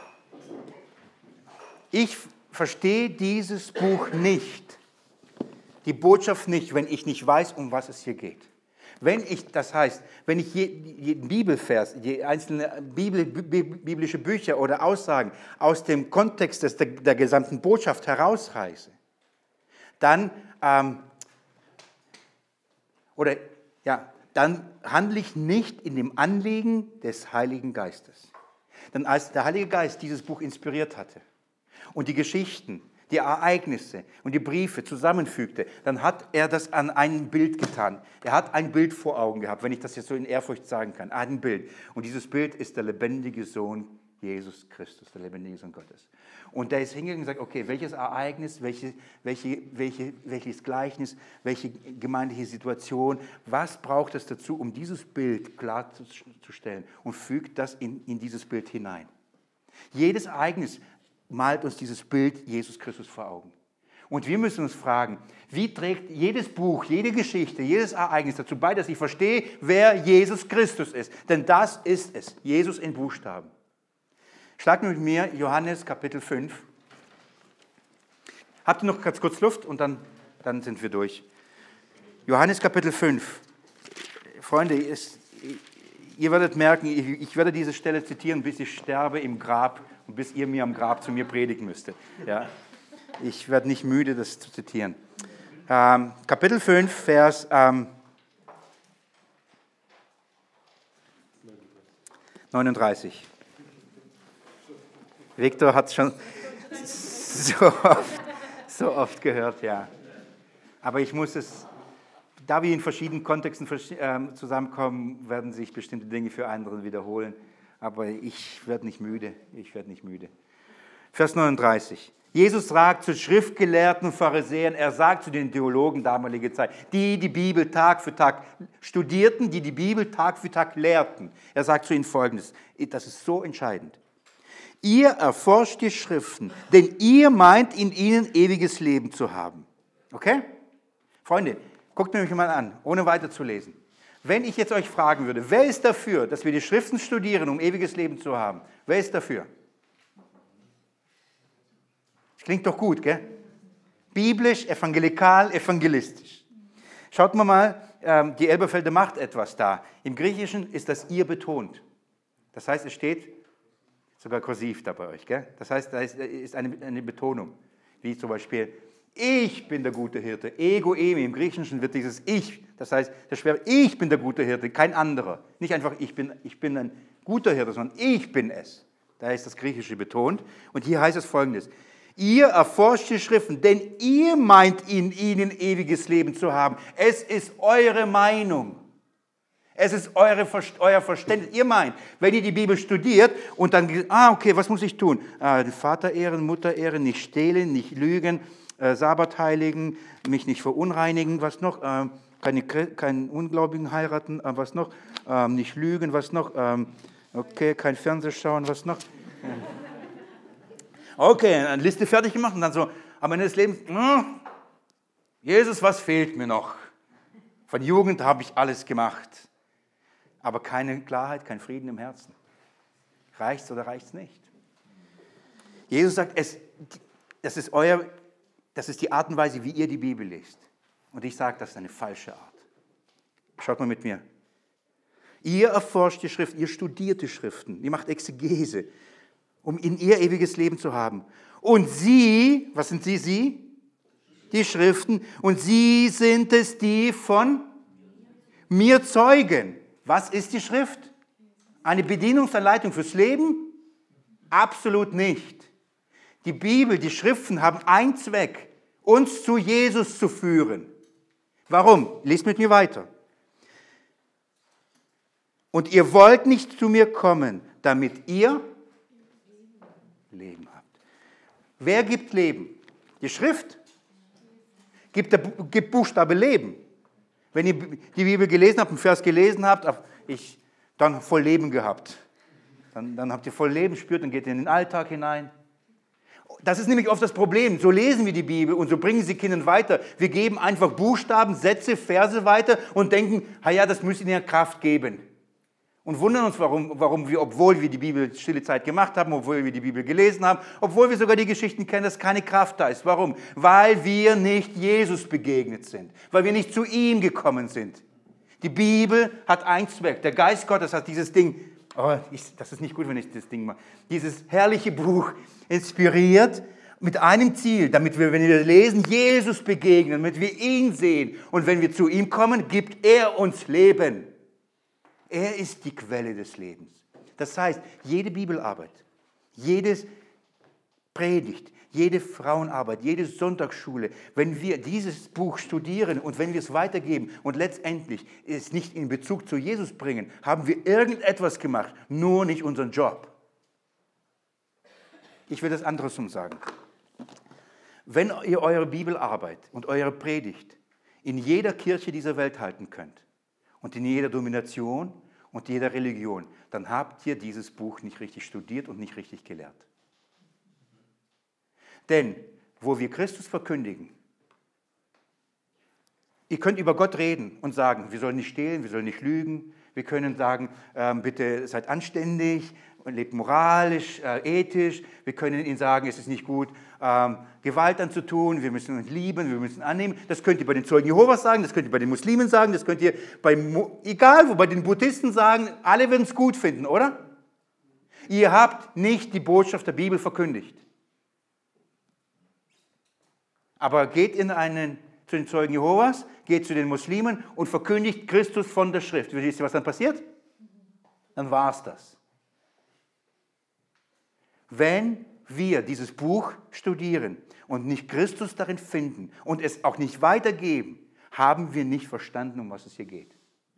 Ich verstehe dieses Buch nicht. Die Botschaft nicht, wenn ich nicht weiß, um was es hier geht. Wenn ich, das heißt, wenn ich jeden Bibelvers, die einzelnen Bibel, biblische Bücher oder Aussagen aus dem Kontext des, der, der gesamten Botschaft herausreiße, dann, ähm, oder, ja, dann handle ich nicht in dem Anliegen des Heiligen Geistes. Denn als der Heilige Geist dieses Buch inspiriert hatte und die Geschichten, die Ereignisse und die Briefe zusammenfügte, dann hat er das an ein Bild getan. Er hat ein Bild vor Augen gehabt, wenn ich das jetzt so in Ehrfurcht sagen kann. Ein Bild. Und dieses Bild ist der lebendige Sohn Jesus Christus, der lebendige Sohn Gottes. Und der ist hingegangen und gesagt, okay, welches Ereignis, welche, welche, welche, welches Gleichnis, welche gemeindliche Situation, was braucht es dazu, um dieses Bild klarzustellen und fügt das in, in dieses Bild hinein. Jedes Ereignis malt uns dieses Bild Jesus Christus vor Augen. Und wir müssen uns fragen, wie trägt jedes Buch, jede Geschichte, jedes Ereignis dazu bei, dass ich verstehe, wer Jesus Christus ist. Denn das ist es, Jesus in Buchstaben. Schlag mit mir Johannes Kapitel fünf. Habt ihr noch ganz kurz Luft und dann, dann sind wir durch. Johannes Kapitel fünf. Freunde, ist, ihr werdet merken, ich, ich werde diese Stelle zitieren, bis ich sterbe im Grab und bis ihr mir am Grab zu mir predigen müsstet. Ja? Ich werde nicht müde, das zu zitieren. Ähm, Kapitel fünf, Vers ähm, neununddreißig. Viktor hat es schon so oft, so oft gehört, ja. Aber ich muss es, da wir in verschiedenen Kontexten zusammenkommen, werden sich bestimmte Dinge für andere wiederholen. Aber ich werde nicht müde, ich werde nicht müde. Vers neununddreißig. Jesus sagt zu Schriftgelehrten und Pharisäern, er sagt zu den Theologen damaliger Zeit, die die Bibel Tag für Tag studierten, die die Bibel Tag für Tag lehrten. Er sagt zu ihnen Folgendes, das ist so entscheidend. Ihr erforscht die Schriften, denn ihr meint, in ihnen ewiges Leben zu haben. Okay? Freunde, guckt mir mich mal an, ohne weiterzulesen. Wenn ich jetzt euch fragen würde, wer ist dafür, dass wir die Schriften studieren, um ewiges Leben zu haben? Wer ist dafür? Das klingt doch gut, gell? Biblisch, evangelikal, evangelistisch. Schaut mal mal, die Elberfelder macht etwas da. Im Griechischen ist das ihr betont. Das heißt, es steht sogar kursiv da bei euch, gell? Das heißt, da ist eine, eine Betonung, wie zum Beispiel, ich bin der gute Hirte, ego emi, im Griechischen wird dieses ich, das heißt, der Schwer, ich bin der gute Hirte, kein anderer. Nicht einfach, ich bin, ich bin ein guter Hirte, sondern ich bin es. Da ist das Griechische betont. Und hier heißt es Folgendes, ihr erforscht die Schriften, denn ihr meint, in ihnen ewiges Leben zu haben. Es ist eure Meinung. Es ist eure, euer Verständnis. Ihr meint, wenn ihr die Bibel studiert und dann, ah, okay, was muss ich tun? Ah, Vater ehren, Mutter ehren, nicht stehlen, nicht lügen, äh, Sabbat heiligen, mich nicht verunreinigen, was noch? Ähm, keine, keinen Ungläubigen heiraten, äh, was noch? Ähm, nicht lügen, was noch? Ähm, okay, kein Fernsehen schauen, was noch? Okay, eine Liste fertig gemacht und dann so, am Ende des Lebens, oh, Jesus, was fehlt mir noch? Von Jugend habe ich alles gemacht. Aber keine Klarheit, kein Frieden im Herzen. Reicht's oder reicht's nicht? Jesus sagt, es, das, ist euer, das ist die Art und Weise, wie ihr die Bibel lest. Und ich sage, das ist eine falsche Art. Schaut mal mit mir. Ihr erforscht die Schrift, ihr studiert die Schriften, ihr macht Exegese, um in ihr ewiges Leben zu haben. Und sie, was sind sie, sie? Die Schriften. Und sie sind es, die von mir zeugen. Was ist die Schrift? Eine Bedienungsanleitung fürs Leben? Absolut nicht. Die Bibel, die Schriften haben einen Zweck, uns zu Jesus zu führen. Warum? Lest mit mir weiter. Und ihr wollt nicht zu mir kommen, damit ihr Leben habt. Wer gibt Leben? Die Schrift? Gibt, der, gibt Buchstabe Leben? Wenn ihr die Bibel gelesen habt, einen Vers gelesen habt, ich, dann voll Leben gehabt. Dann, dann habt ihr voll Leben gespürt und geht in den Alltag hinein. Das ist nämlich oft das Problem. So lesen wir die Bibel und so bringen sie Kindern weiter. Wir geben einfach Buchstaben, Sätze, Verse weiter und denken, ah ja, das müsste ihnen ja Kraft geben. Und wundern uns, warum, warum wir, obwohl wir die Bibel stille Zeit gemacht haben, obwohl wir die Bibel gelesen haben, obwohl wir sogar die Geschichten kennen, dass keine Kraft da ist. Warum? Weil wir nicht Jesus begegnet sind. Weil wir nicht zu ihm gekommen sind. Die Bibel hat einen Zweck. Der Geist Gottes hat dieses Ding, oh, ich, das ist nicht gut, wenn ich das Ding mache, dieses herrliche Buch inspiriert mit einem Ziel, damit wir, wenn wir lesen, Jesus begegnen, damit wir ihn sehen. Und wenn wir zu ihm kommen, gibt er uns Leben. Er ist die Quelle des Lebens. Das heißt, jede Bibelarbeit, jedes Predigt, jede Frauenarbeit, jede Sonntagsschule, wenn wir dieses Buch studieren und wenn wir es weitergeben und letztendlich es nicht in Bezug zu Jesus bringen, haben wir irgendetwas gemacht, nur nicht unseren Job. Ich will das andersrum sagen. Wenn ihr eure Bibelarbeit und eure Predigt in jeder Kirche dieser Welt halten könnt und in jeder Domination und jeder Religion, dann habt ihr dieses Buch nicht richtig studiert und nicht richtig gelehrt. Denn wo wir Christus verkündigen, ihr könnt über Gott reden und sagen, wir sollen nicht stehlen, wir sollen nicht lügen, wir können sagen, ähm, bitte seid anständig und lebt moralisch, äh, ethisch, wir können ihnen sagen, es ist nicht gut, ähm, Gewalt anzutun, wir müssen uns lieben, wir müssen annehmen. Das könnt ihr bei den Zeugen Jehovas sagen, das könnt ihr bei den Muslimen sagen, das könnt ihr bei, egal wo, bei den Buddhisten sagen, alle werden es gut finden, oder? Ihr habt nicht die Botschaft der Bibel verkündigt. Aber geht in einen, zu den Zeugen Jehovas, geht zu den Muslimen und verkündigt Christus von der Schrift. Wisst ihr, was dann passiert? Dann war es das. Wenn wir dieses Buch studieren und nicht Christus darin finden und es auch nicht weitergeben, haben wir nicht verstanden, um was es hier geht.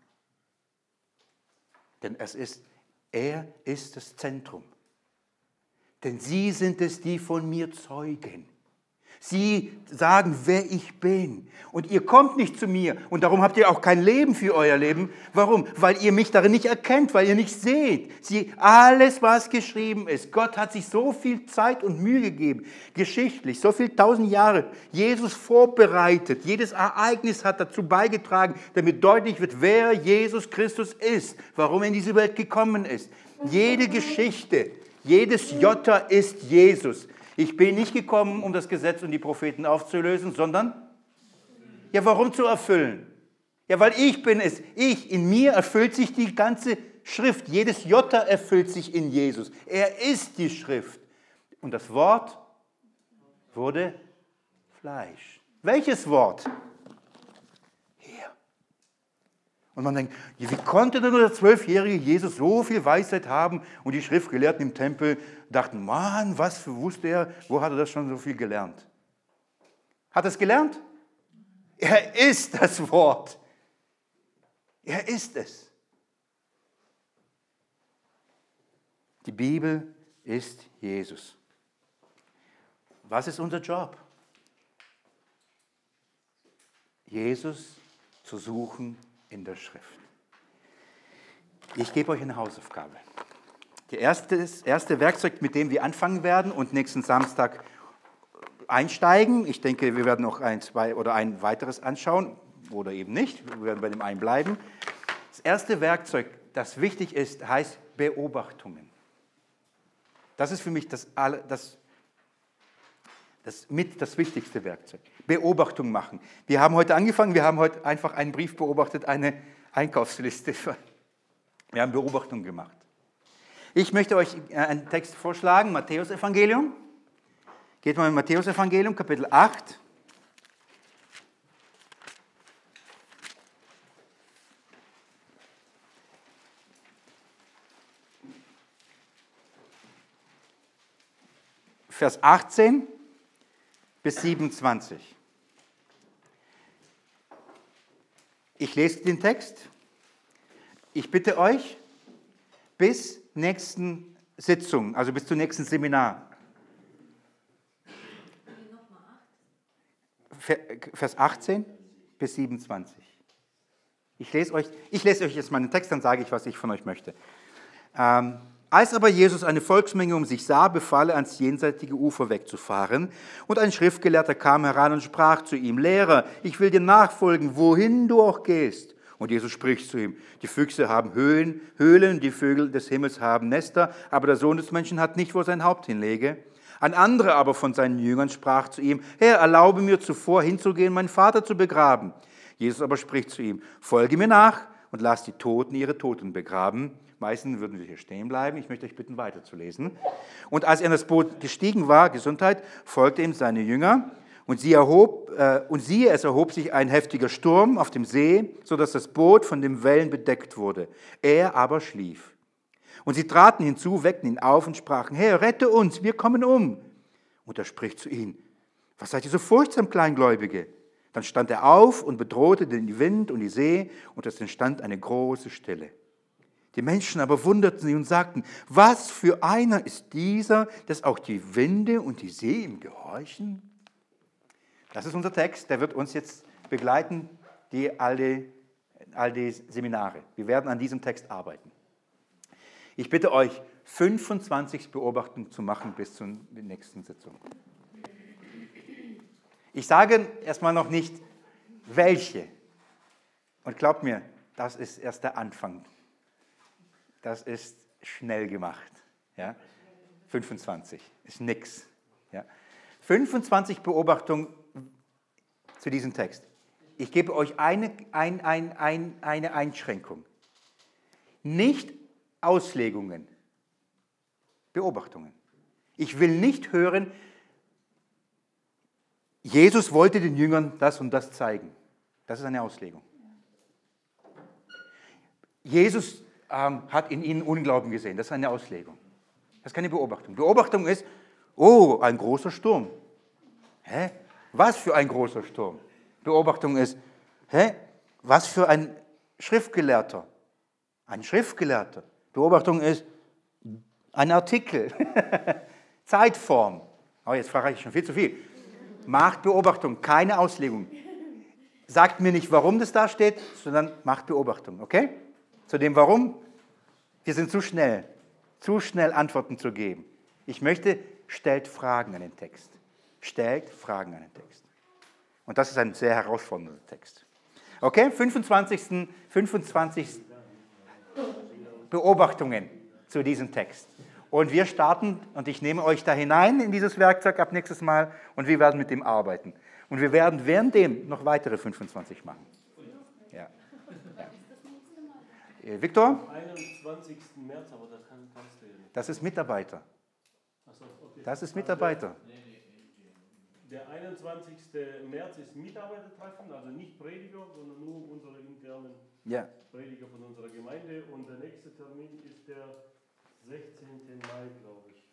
Denn es ist, er ist das Zentrum. Denn sie sind es, die von mir zeugen. Sie sagen, wer ich bin. Und ihr kommt nicht zu mir. Und darum habt ihr auch kein Leben für euer Leben. Warum? Weil ihr mich darin nicht erkennt, weil ihr nicht seht. Sie, alles, was geschrieben ist. Gott hat sich so viel Zeit und Mühe gegeben, geschichtlich, so viele tausend Jahre Jesus vorbereitet. Jedes Ereignis hat dazu beigetragen, damit deutlich wird, wer Jesus Christus ist, warum er in diese Welt gekommen ist. Jede Geschichte, jedes Jota ist Jesus. Ich bin nicht gekommen, um das Gesetz und die Propheten aufzulösen, sondern, ja, warum zu erfüllen? Ja, weil ich bin es. Ich, in mir erfüllt sich die ganze Schrift. Jedes Jota erfüllt sich in Jesus. Er ist die Schrift. Und das Wort wurde Fleisch. Welches Wort? Hier. Und man denkt, wie konnte denn der zwölfjährige Jesus so viel Weisheit haben? Und die Schriftgelehrten im Tempel dachten, Mann, was wusste er? Wo hat er das schon so viel gelernt? Hat er es gelernt? Er ist das Wort. Er ist es. Die Bibel ist Jesus. Was ist unser Job? Jesus zu suchen in der Schrift. Ich gebe euch eine Hausaufgabe. Das erste, erste Werkzeug, mit dem wir anfangen werden und nächsten Samstag einsteigen. Ich denke, wir werden noch ein, zwei oder ein weiteres anschauen oder eben nicht. Wir werden bei dem einen bleiben. Das erste Werkzeug, das wichtig ist, heißt Beobachtungen. Das ist für mich das, das, das mit das wichtigste Werkzeug. Beobachtung machen. Wir haben heute angefangen, wir haben heute einfach einen Brief beobachtet, eine Einkaufsliste. Wir haben Beobachtungen gemacht. Ich möchte euch einen Text vorschlagen, Matthäus-Evangelium. Geht mal in Matthäus-Evangelium, Kapitel acht. Vers achtzehn bis siebenundzwanzig. Ich lese den Text. Ich bitte euch, bis nächsten Sitzung, also bis zum nächsten Seminar. Vers achtzehn bis siebenundzwanzig. Ich lese euch, ich lese euch jetzt mal den Text, dann sage ich, was ich von euch möchte. Ähm, Als aber Jesus eine Volksmenge um sich sah, befahl er, ans jenseitige Ufer wegzufahren. Und ein Schriftgelehrter kam heran und sprach zu ihm, Lehrer, ich will dir nachfolgen, wohin du auch gehst. Und Jesus spricht zu ihm, die Füchse haben Höhlen, Höhlen, die Vögel des Himmels haben Nester, aber der Sohn des Menschen hat nicht, wo er sein Haupt hinlege. Ein anderer aber von seinen Jüngern sprach zu ihm, Herr, erlaube mir zuvor hinzugehen, meinen Vater zu begraben. Jesus aber spricht zu ihm, folge mir nach, und lasst die Toten ihre Toten begraben. Meistens würden wir hier stehen bleiben. Ich möchte euch bitten, weiterzulesen. Und als er in das Boot gestiegen war, Gesundheit, folgte ihm seine Jünger. Und, sie erhob, äh, und siehe, es erhob sich ein heftiger Sturm auf dem See, sodass das Boot von den Wellen bedeckt wurde. Er aber schlief. Und sie traten hinzu, weckten ihn auf und sprachen, Herr, rette uns, wir kommen um. Und er spricht zu ihnen, was seid ihr so furchtsam, Kleingläubige? Dann stand er auf und bedrohte den Wind und die See, und es entstand eine große Stille. Die Menschen aber wunderten sich und sagten, was für einer ist dieser, dass auch die Winde und die See ihm gehorchen? Das ist unser Text, der wird uns jetzt begleiten, die, all, die, all die Seminare. Wir werden an diesem Text arbeiten. Ich bitte euch, fünfundzwanzig Beobachtungen zu machen bis zur nächsten Sitzung. Ich sage erstmal noch nicht, welche. Und glaubt mir, das ist erst der Anfang. Das ist schnell gemacht. Ja? fünfundzwanzig ist nix. Ja? fünfundzwanzig Beobachtungen zu diesem Text. Ich gebe euch eine, ein, ein, ein, eine Einschränkung. Nicht Auslegungen, Beobachtungen. Ich will nicht hören, Jesus wollte den Jüngern das und das zeigen. Das ist eine Auslegung. Jesus ähm, hat in ihnen Unglauben gesehen. Das ist eine Auslegung. Das ist keine Beobachtung. Beobachtung ist, oh, ein großer Sturm. Hä? Was für ein großer Sturm? Beobachtung ist, hä? Was für ein Schriftgelehrter? Ein Schriftgelehrter. Beobachtung ist, ein Artikel. Zeitform. Oh, jetzt frage ich schon viel zu viel. Macht Beobachtung, keine Auslegung. Sagt mir nicht, warum das da steht, sondern macht Beobachtung, okay? Zu dem Warum, wir sind zu schnell, zu schnell Antworten zu geben. Ich möchte, stellt Fragen an den Text. Stellt Fragen an den Text. Und das ist ein sehr herausfordernder Text. Okay, fünfundzwanzig. fünfundzwanzig Beobachtungen zu diesem Text. Und wir starten, und ich nehme euch da hinein in dieses Werkzeug ab nächstes Mal, und wir werden mit dem arbeiten. Und wir werden währenddem noch weitere fünfundzwanzig machen. Ja. Ja. Viktor? Am einundzwanzigsten März, aber das kann, kannst du ja nicht. Das ist Mitarbeiter. Ach so, okay. Das ist Mitarbeiter. Der einundzwanzigsten März ist Mitarbeitertreffen, also nicht Prediger, sondern nur unsere internen Ja. Prediger von unserer Gemeinde. Und der nächste Termin ist der sechzehnten Mai, glaube ich.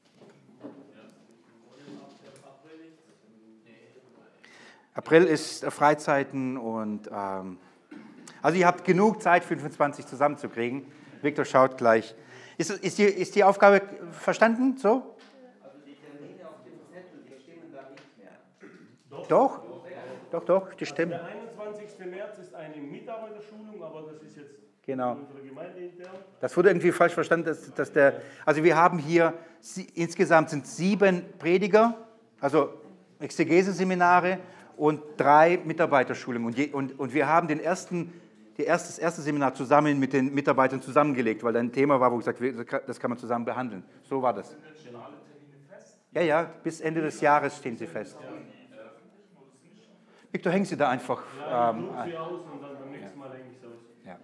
April ist Freizeiten und ähm, also ihr habt genug Zeit, fünfundzwanzig zusammenzukriegen. Viktor schaut gleich. Ist, ist, die, ist die Aufgabe verstanden? So? Also die Termine auf dem Zettel, die stimmen da nicht mehr. Doch, Doch? Doch, doch, die stimmen. Der einundzwanzigsten März ist eine Mitarbeiterschulung, aber das ist jetzt Genau. unsere Gemeinde intern. Das wurde irgendwie falsch verstanden, dass, dass der, also wir haben hier, sie, insgesamt sind sieben Prediger, also Exegese-Seminare und drei Mitarbeiterschulungen. Und, je, und, und wir haben den ersten, die erste, das erste Seminar zusammen mit den Mitarbeitern zusammengelegt, weil da ein Thema war, wo gesagt wird, das kann man zusammen behandeln. So war das. Stehen alle Termine fest? Ja, ja, bis Ende des Jahres stehen sie fest. Viktor, hängen Sie da einfach. Ja, ich Ähm, druck sie aus und dann beim nächsten Mal hänge ich sie aus. ja.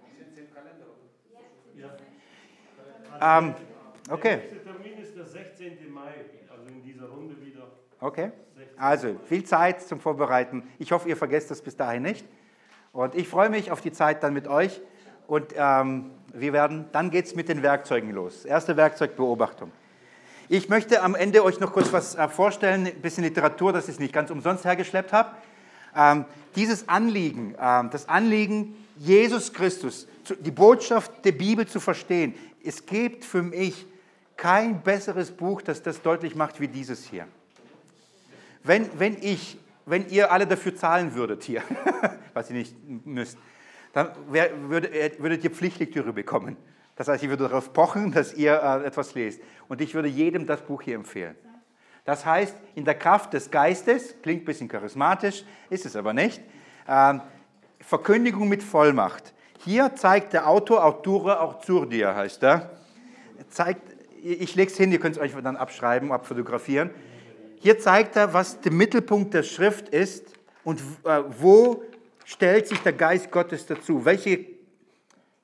Ja. ähm, okay, Der nächste Termin ist der sechzehnten Mai, also in dieser Runde wieder. okay. Also, viel Zeit zum Vorbereiten. Ich hoffe, ihr vergesst das bis dahin nicht. Und ich freue mich auf die Zeit dann mit euch. Und ähm, wir werden, dann geht es mit den Werkzeugen los. Das erste Werkzeug, Beobachtung. Ich möchte am Ende euch noch kurz was äh, vorstellen, ein bisschen Literatur, das ich nicht ganz umsonst hergeschleppt habe. Ähm, dieses Anliegen, ähm, das Anliegen, Jesus Christus, zu, die Botschaft der Bibel zu verstehen, es gibt für mich kein besseres Buch, das das deutlich macht wie dieses hier. Wenn, wenn, ich, wenn ihr alle dafür zahlen würdet hier, was ihr nicht müsst, dann wär, würdet, würdet ihr Pflichtlektüre bekommen. Das heißt, ich würde darauf pochen, dass ihr äh, etwas lest. Und ich würde jedem das Buch hier empfehlen. Das heißt, in der Kraft des Geistes, klingt ein bisschen charismatisch, ist es aber nicht, äh, Verkündigung mit Vollmacht. Hier zeigt der Autor, Autura Auxurdia heißt er, zeigt, ich lege es hin, ihr könnt es euch dann abschreiben, abfotografieren. Hier zeigt er, was der Mittelpunkt der Schrift ist und äh, wo stellt sich der Geist Gottes dazu. Welche,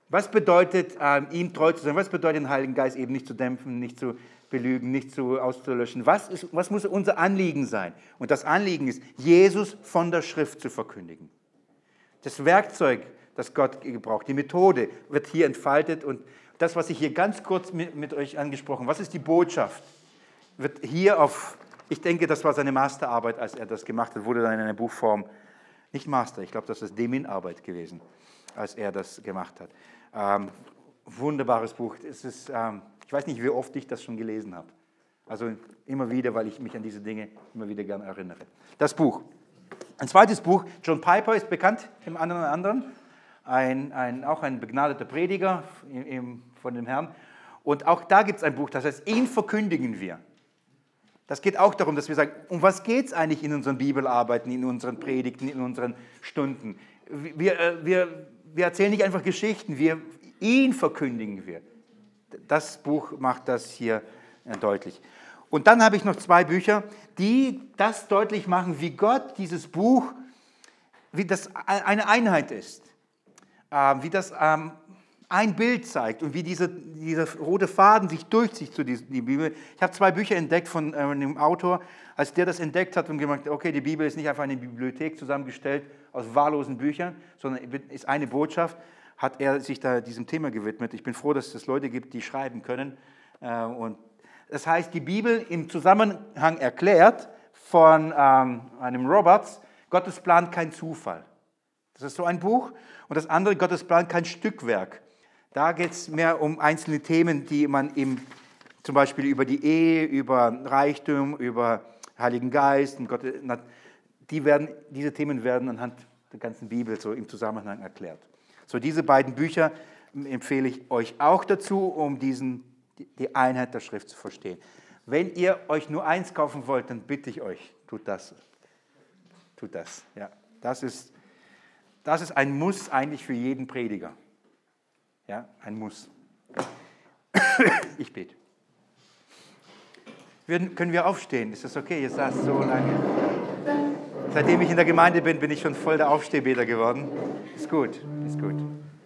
Was bedeutet, ähm, ihm treu zu sein? Was bedeutet, den Heiligen Geist eben nicht zu dämpfen, nicht zu belügen, nicht zu auszulöschen? Was, ist, was muss unser Anliegen sein? Und das Anliegen ist, Jesus von der Schrift zu verkündigen. Das Werkzeug, das Gott gebraucht, die Methode wird hier entfaltet. Und das, was ich hier ganz kurz mit, mit euch angesprochen habe, was ist die Botschaft, wird hier auf, ich denke, das war seine Masterarbeit, als er das gemacht hat, wurde dann in einer Buchform, nicht Master, ich glaube, das ist Demin-Arbeit gewesen, als er das gemacht hat. Ähm, wunderbares Buch. Es ist, ähm, ich weiß nicht, wie oft ich das schon gelesen habe. Also immer wieder, weil ich mich an diese Dinge immer wieder gerne erinnere. Das Buch. Ein zweites Buch, John Piper ist bekannt, im anderen anderen, ein, ein, auch ein begnadeter Prediger im, im, von dem Herrn. Und auch da gibt es ein Buch, das heißt, ihn verkündigen wir. Das geht auch darum, dass wir sagen, um was geht es eigentlich in unseren Bibelarbeiten, in unseren Predigten, in unseren Stunden? Wir, wir, wir erzählen nicht einfach Geschichten, wir, ihn verkündigen wir. Das Buch macht das hier deutlich. Und dann habe ich noch zwei Bücher, die das deutlich machen, wie Gott dieses Buch, wie das eine Einheit ist, wie das ein Bild zeigt und wie diese, dieser rote Faden sich durchzieht zu dieser Bibel. Ich habe zwei Bücher entdeckt von einem Autor, als der das entdeckt hat und gesagt, okay, die Bibel ist nicht einfach eine Bibliothek zusammengestellt aus wahllosen Büchern, sondern ist eine Botschaft, hat er sich da diesem Thema gewidmet. Ich bin froh, dass es Leute gibt, die schreiben können. Und das heißt, die Bibel im Zusammenhang erklärt von ähm, einem Roberts, Gottes Plan kein Zufall. Das ist so ein Buch. Und das andere, Gottes Plan kein Stückwerk. Da geht es mehr um einzelne Themen, die man im, zum Beispiel über die Ehe, über Reichtum, über Heiligen Geist, und Gott, die werden, diese Themen werden anhand der ganzen Bibel so im Zusammenhang erklärt. So, diese beiden Bücher empfehle ich euch auch dazu, um diesen, die Einheit der Schrift zu verstehen. Wenn ihr euch nur eins kaufen wollt, dann bitte ich euch, tut das. Tut das, ja. Das ist, das ist ein Muss eigentlich für jeden Prediger. Ja, ein Muss. Ich bete. Wir, können wir aufstehen? Ist das okay? Ihr saßt so lange. Seitdem ich in der Gemeinde bin, bin ich schon voll der Aufstehbeter geworden. Ist gut, ist gut.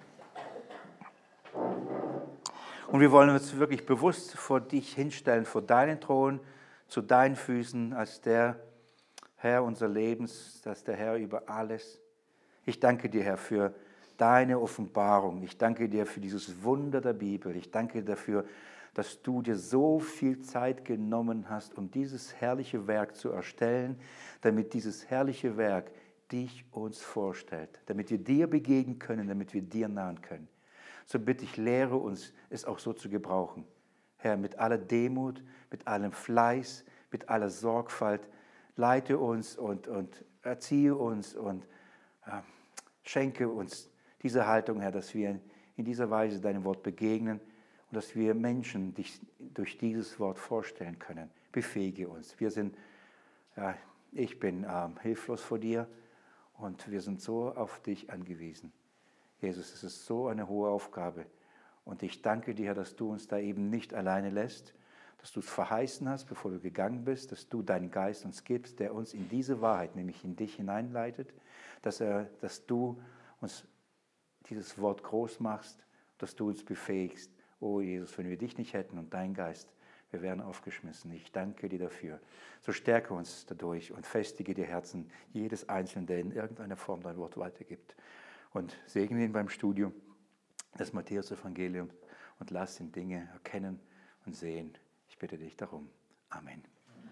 Und wir wollen uns wirklich bewusst vor dich hinstellen, vor deinen Thron, zu deinen Füßen, als der Herr unseres Lebens, als der Herr über alles. Ich danke dir, Herr, für deine Offenbarung. Ich danke dir für dieses Wunder der Bibel. Ich danke dir dafür, dass du dir so viel Zeit genommen hast, um dieses herrliche Werk zu erstellen, damit dieses herrliche Werk dich uns vorstellt, damit wir dir begegnen können, damit wir dir nahen können. So bitte ich, lehre uns, es auch so zu gebrauchen. Herr, mit aller Demut, mit allem Fleiß, mit aller Sorgfalt, leite uns und, und erziehe uns und äh, schenke uns diese Haltung, Herr, dass wir in dieser Weise deinem Wort begegnen und dass wir Menschen dich durch dieses Wort vorstellen können. Befähige uns. Wir sind, ja, ich bin ähm, hilflos vor dir und wir sind so auf dich angewiesen. Jesus, es ist so eine hohe Aufgabe und ich danke dir, Herr, dass du uns da eben nicht alleine lässt, dass du es verheißen hast, bevor du gegangen bist, dass du deinen Geist uns gibst, der uns in diese Wahrheit, nämlich in dich hineinleitet, dass, er, dass du uns dieses Wort groß machst, dass du uns befähigst. Oh Jesus, wenn wir dich nicht hätten und deinen Geist, wir wären aufgeschmissen. Ich danke dir dafür. So stärke uns dadurch und festige die Herzen jedes Einzelnen, der in irgendeiner Form dein Wort weitergibt. Und segne ihn beim Studium des Matthäus-Evangeliums und lass ihn Dinge erkennen und sehen. Ich bitte dich darum. Amen.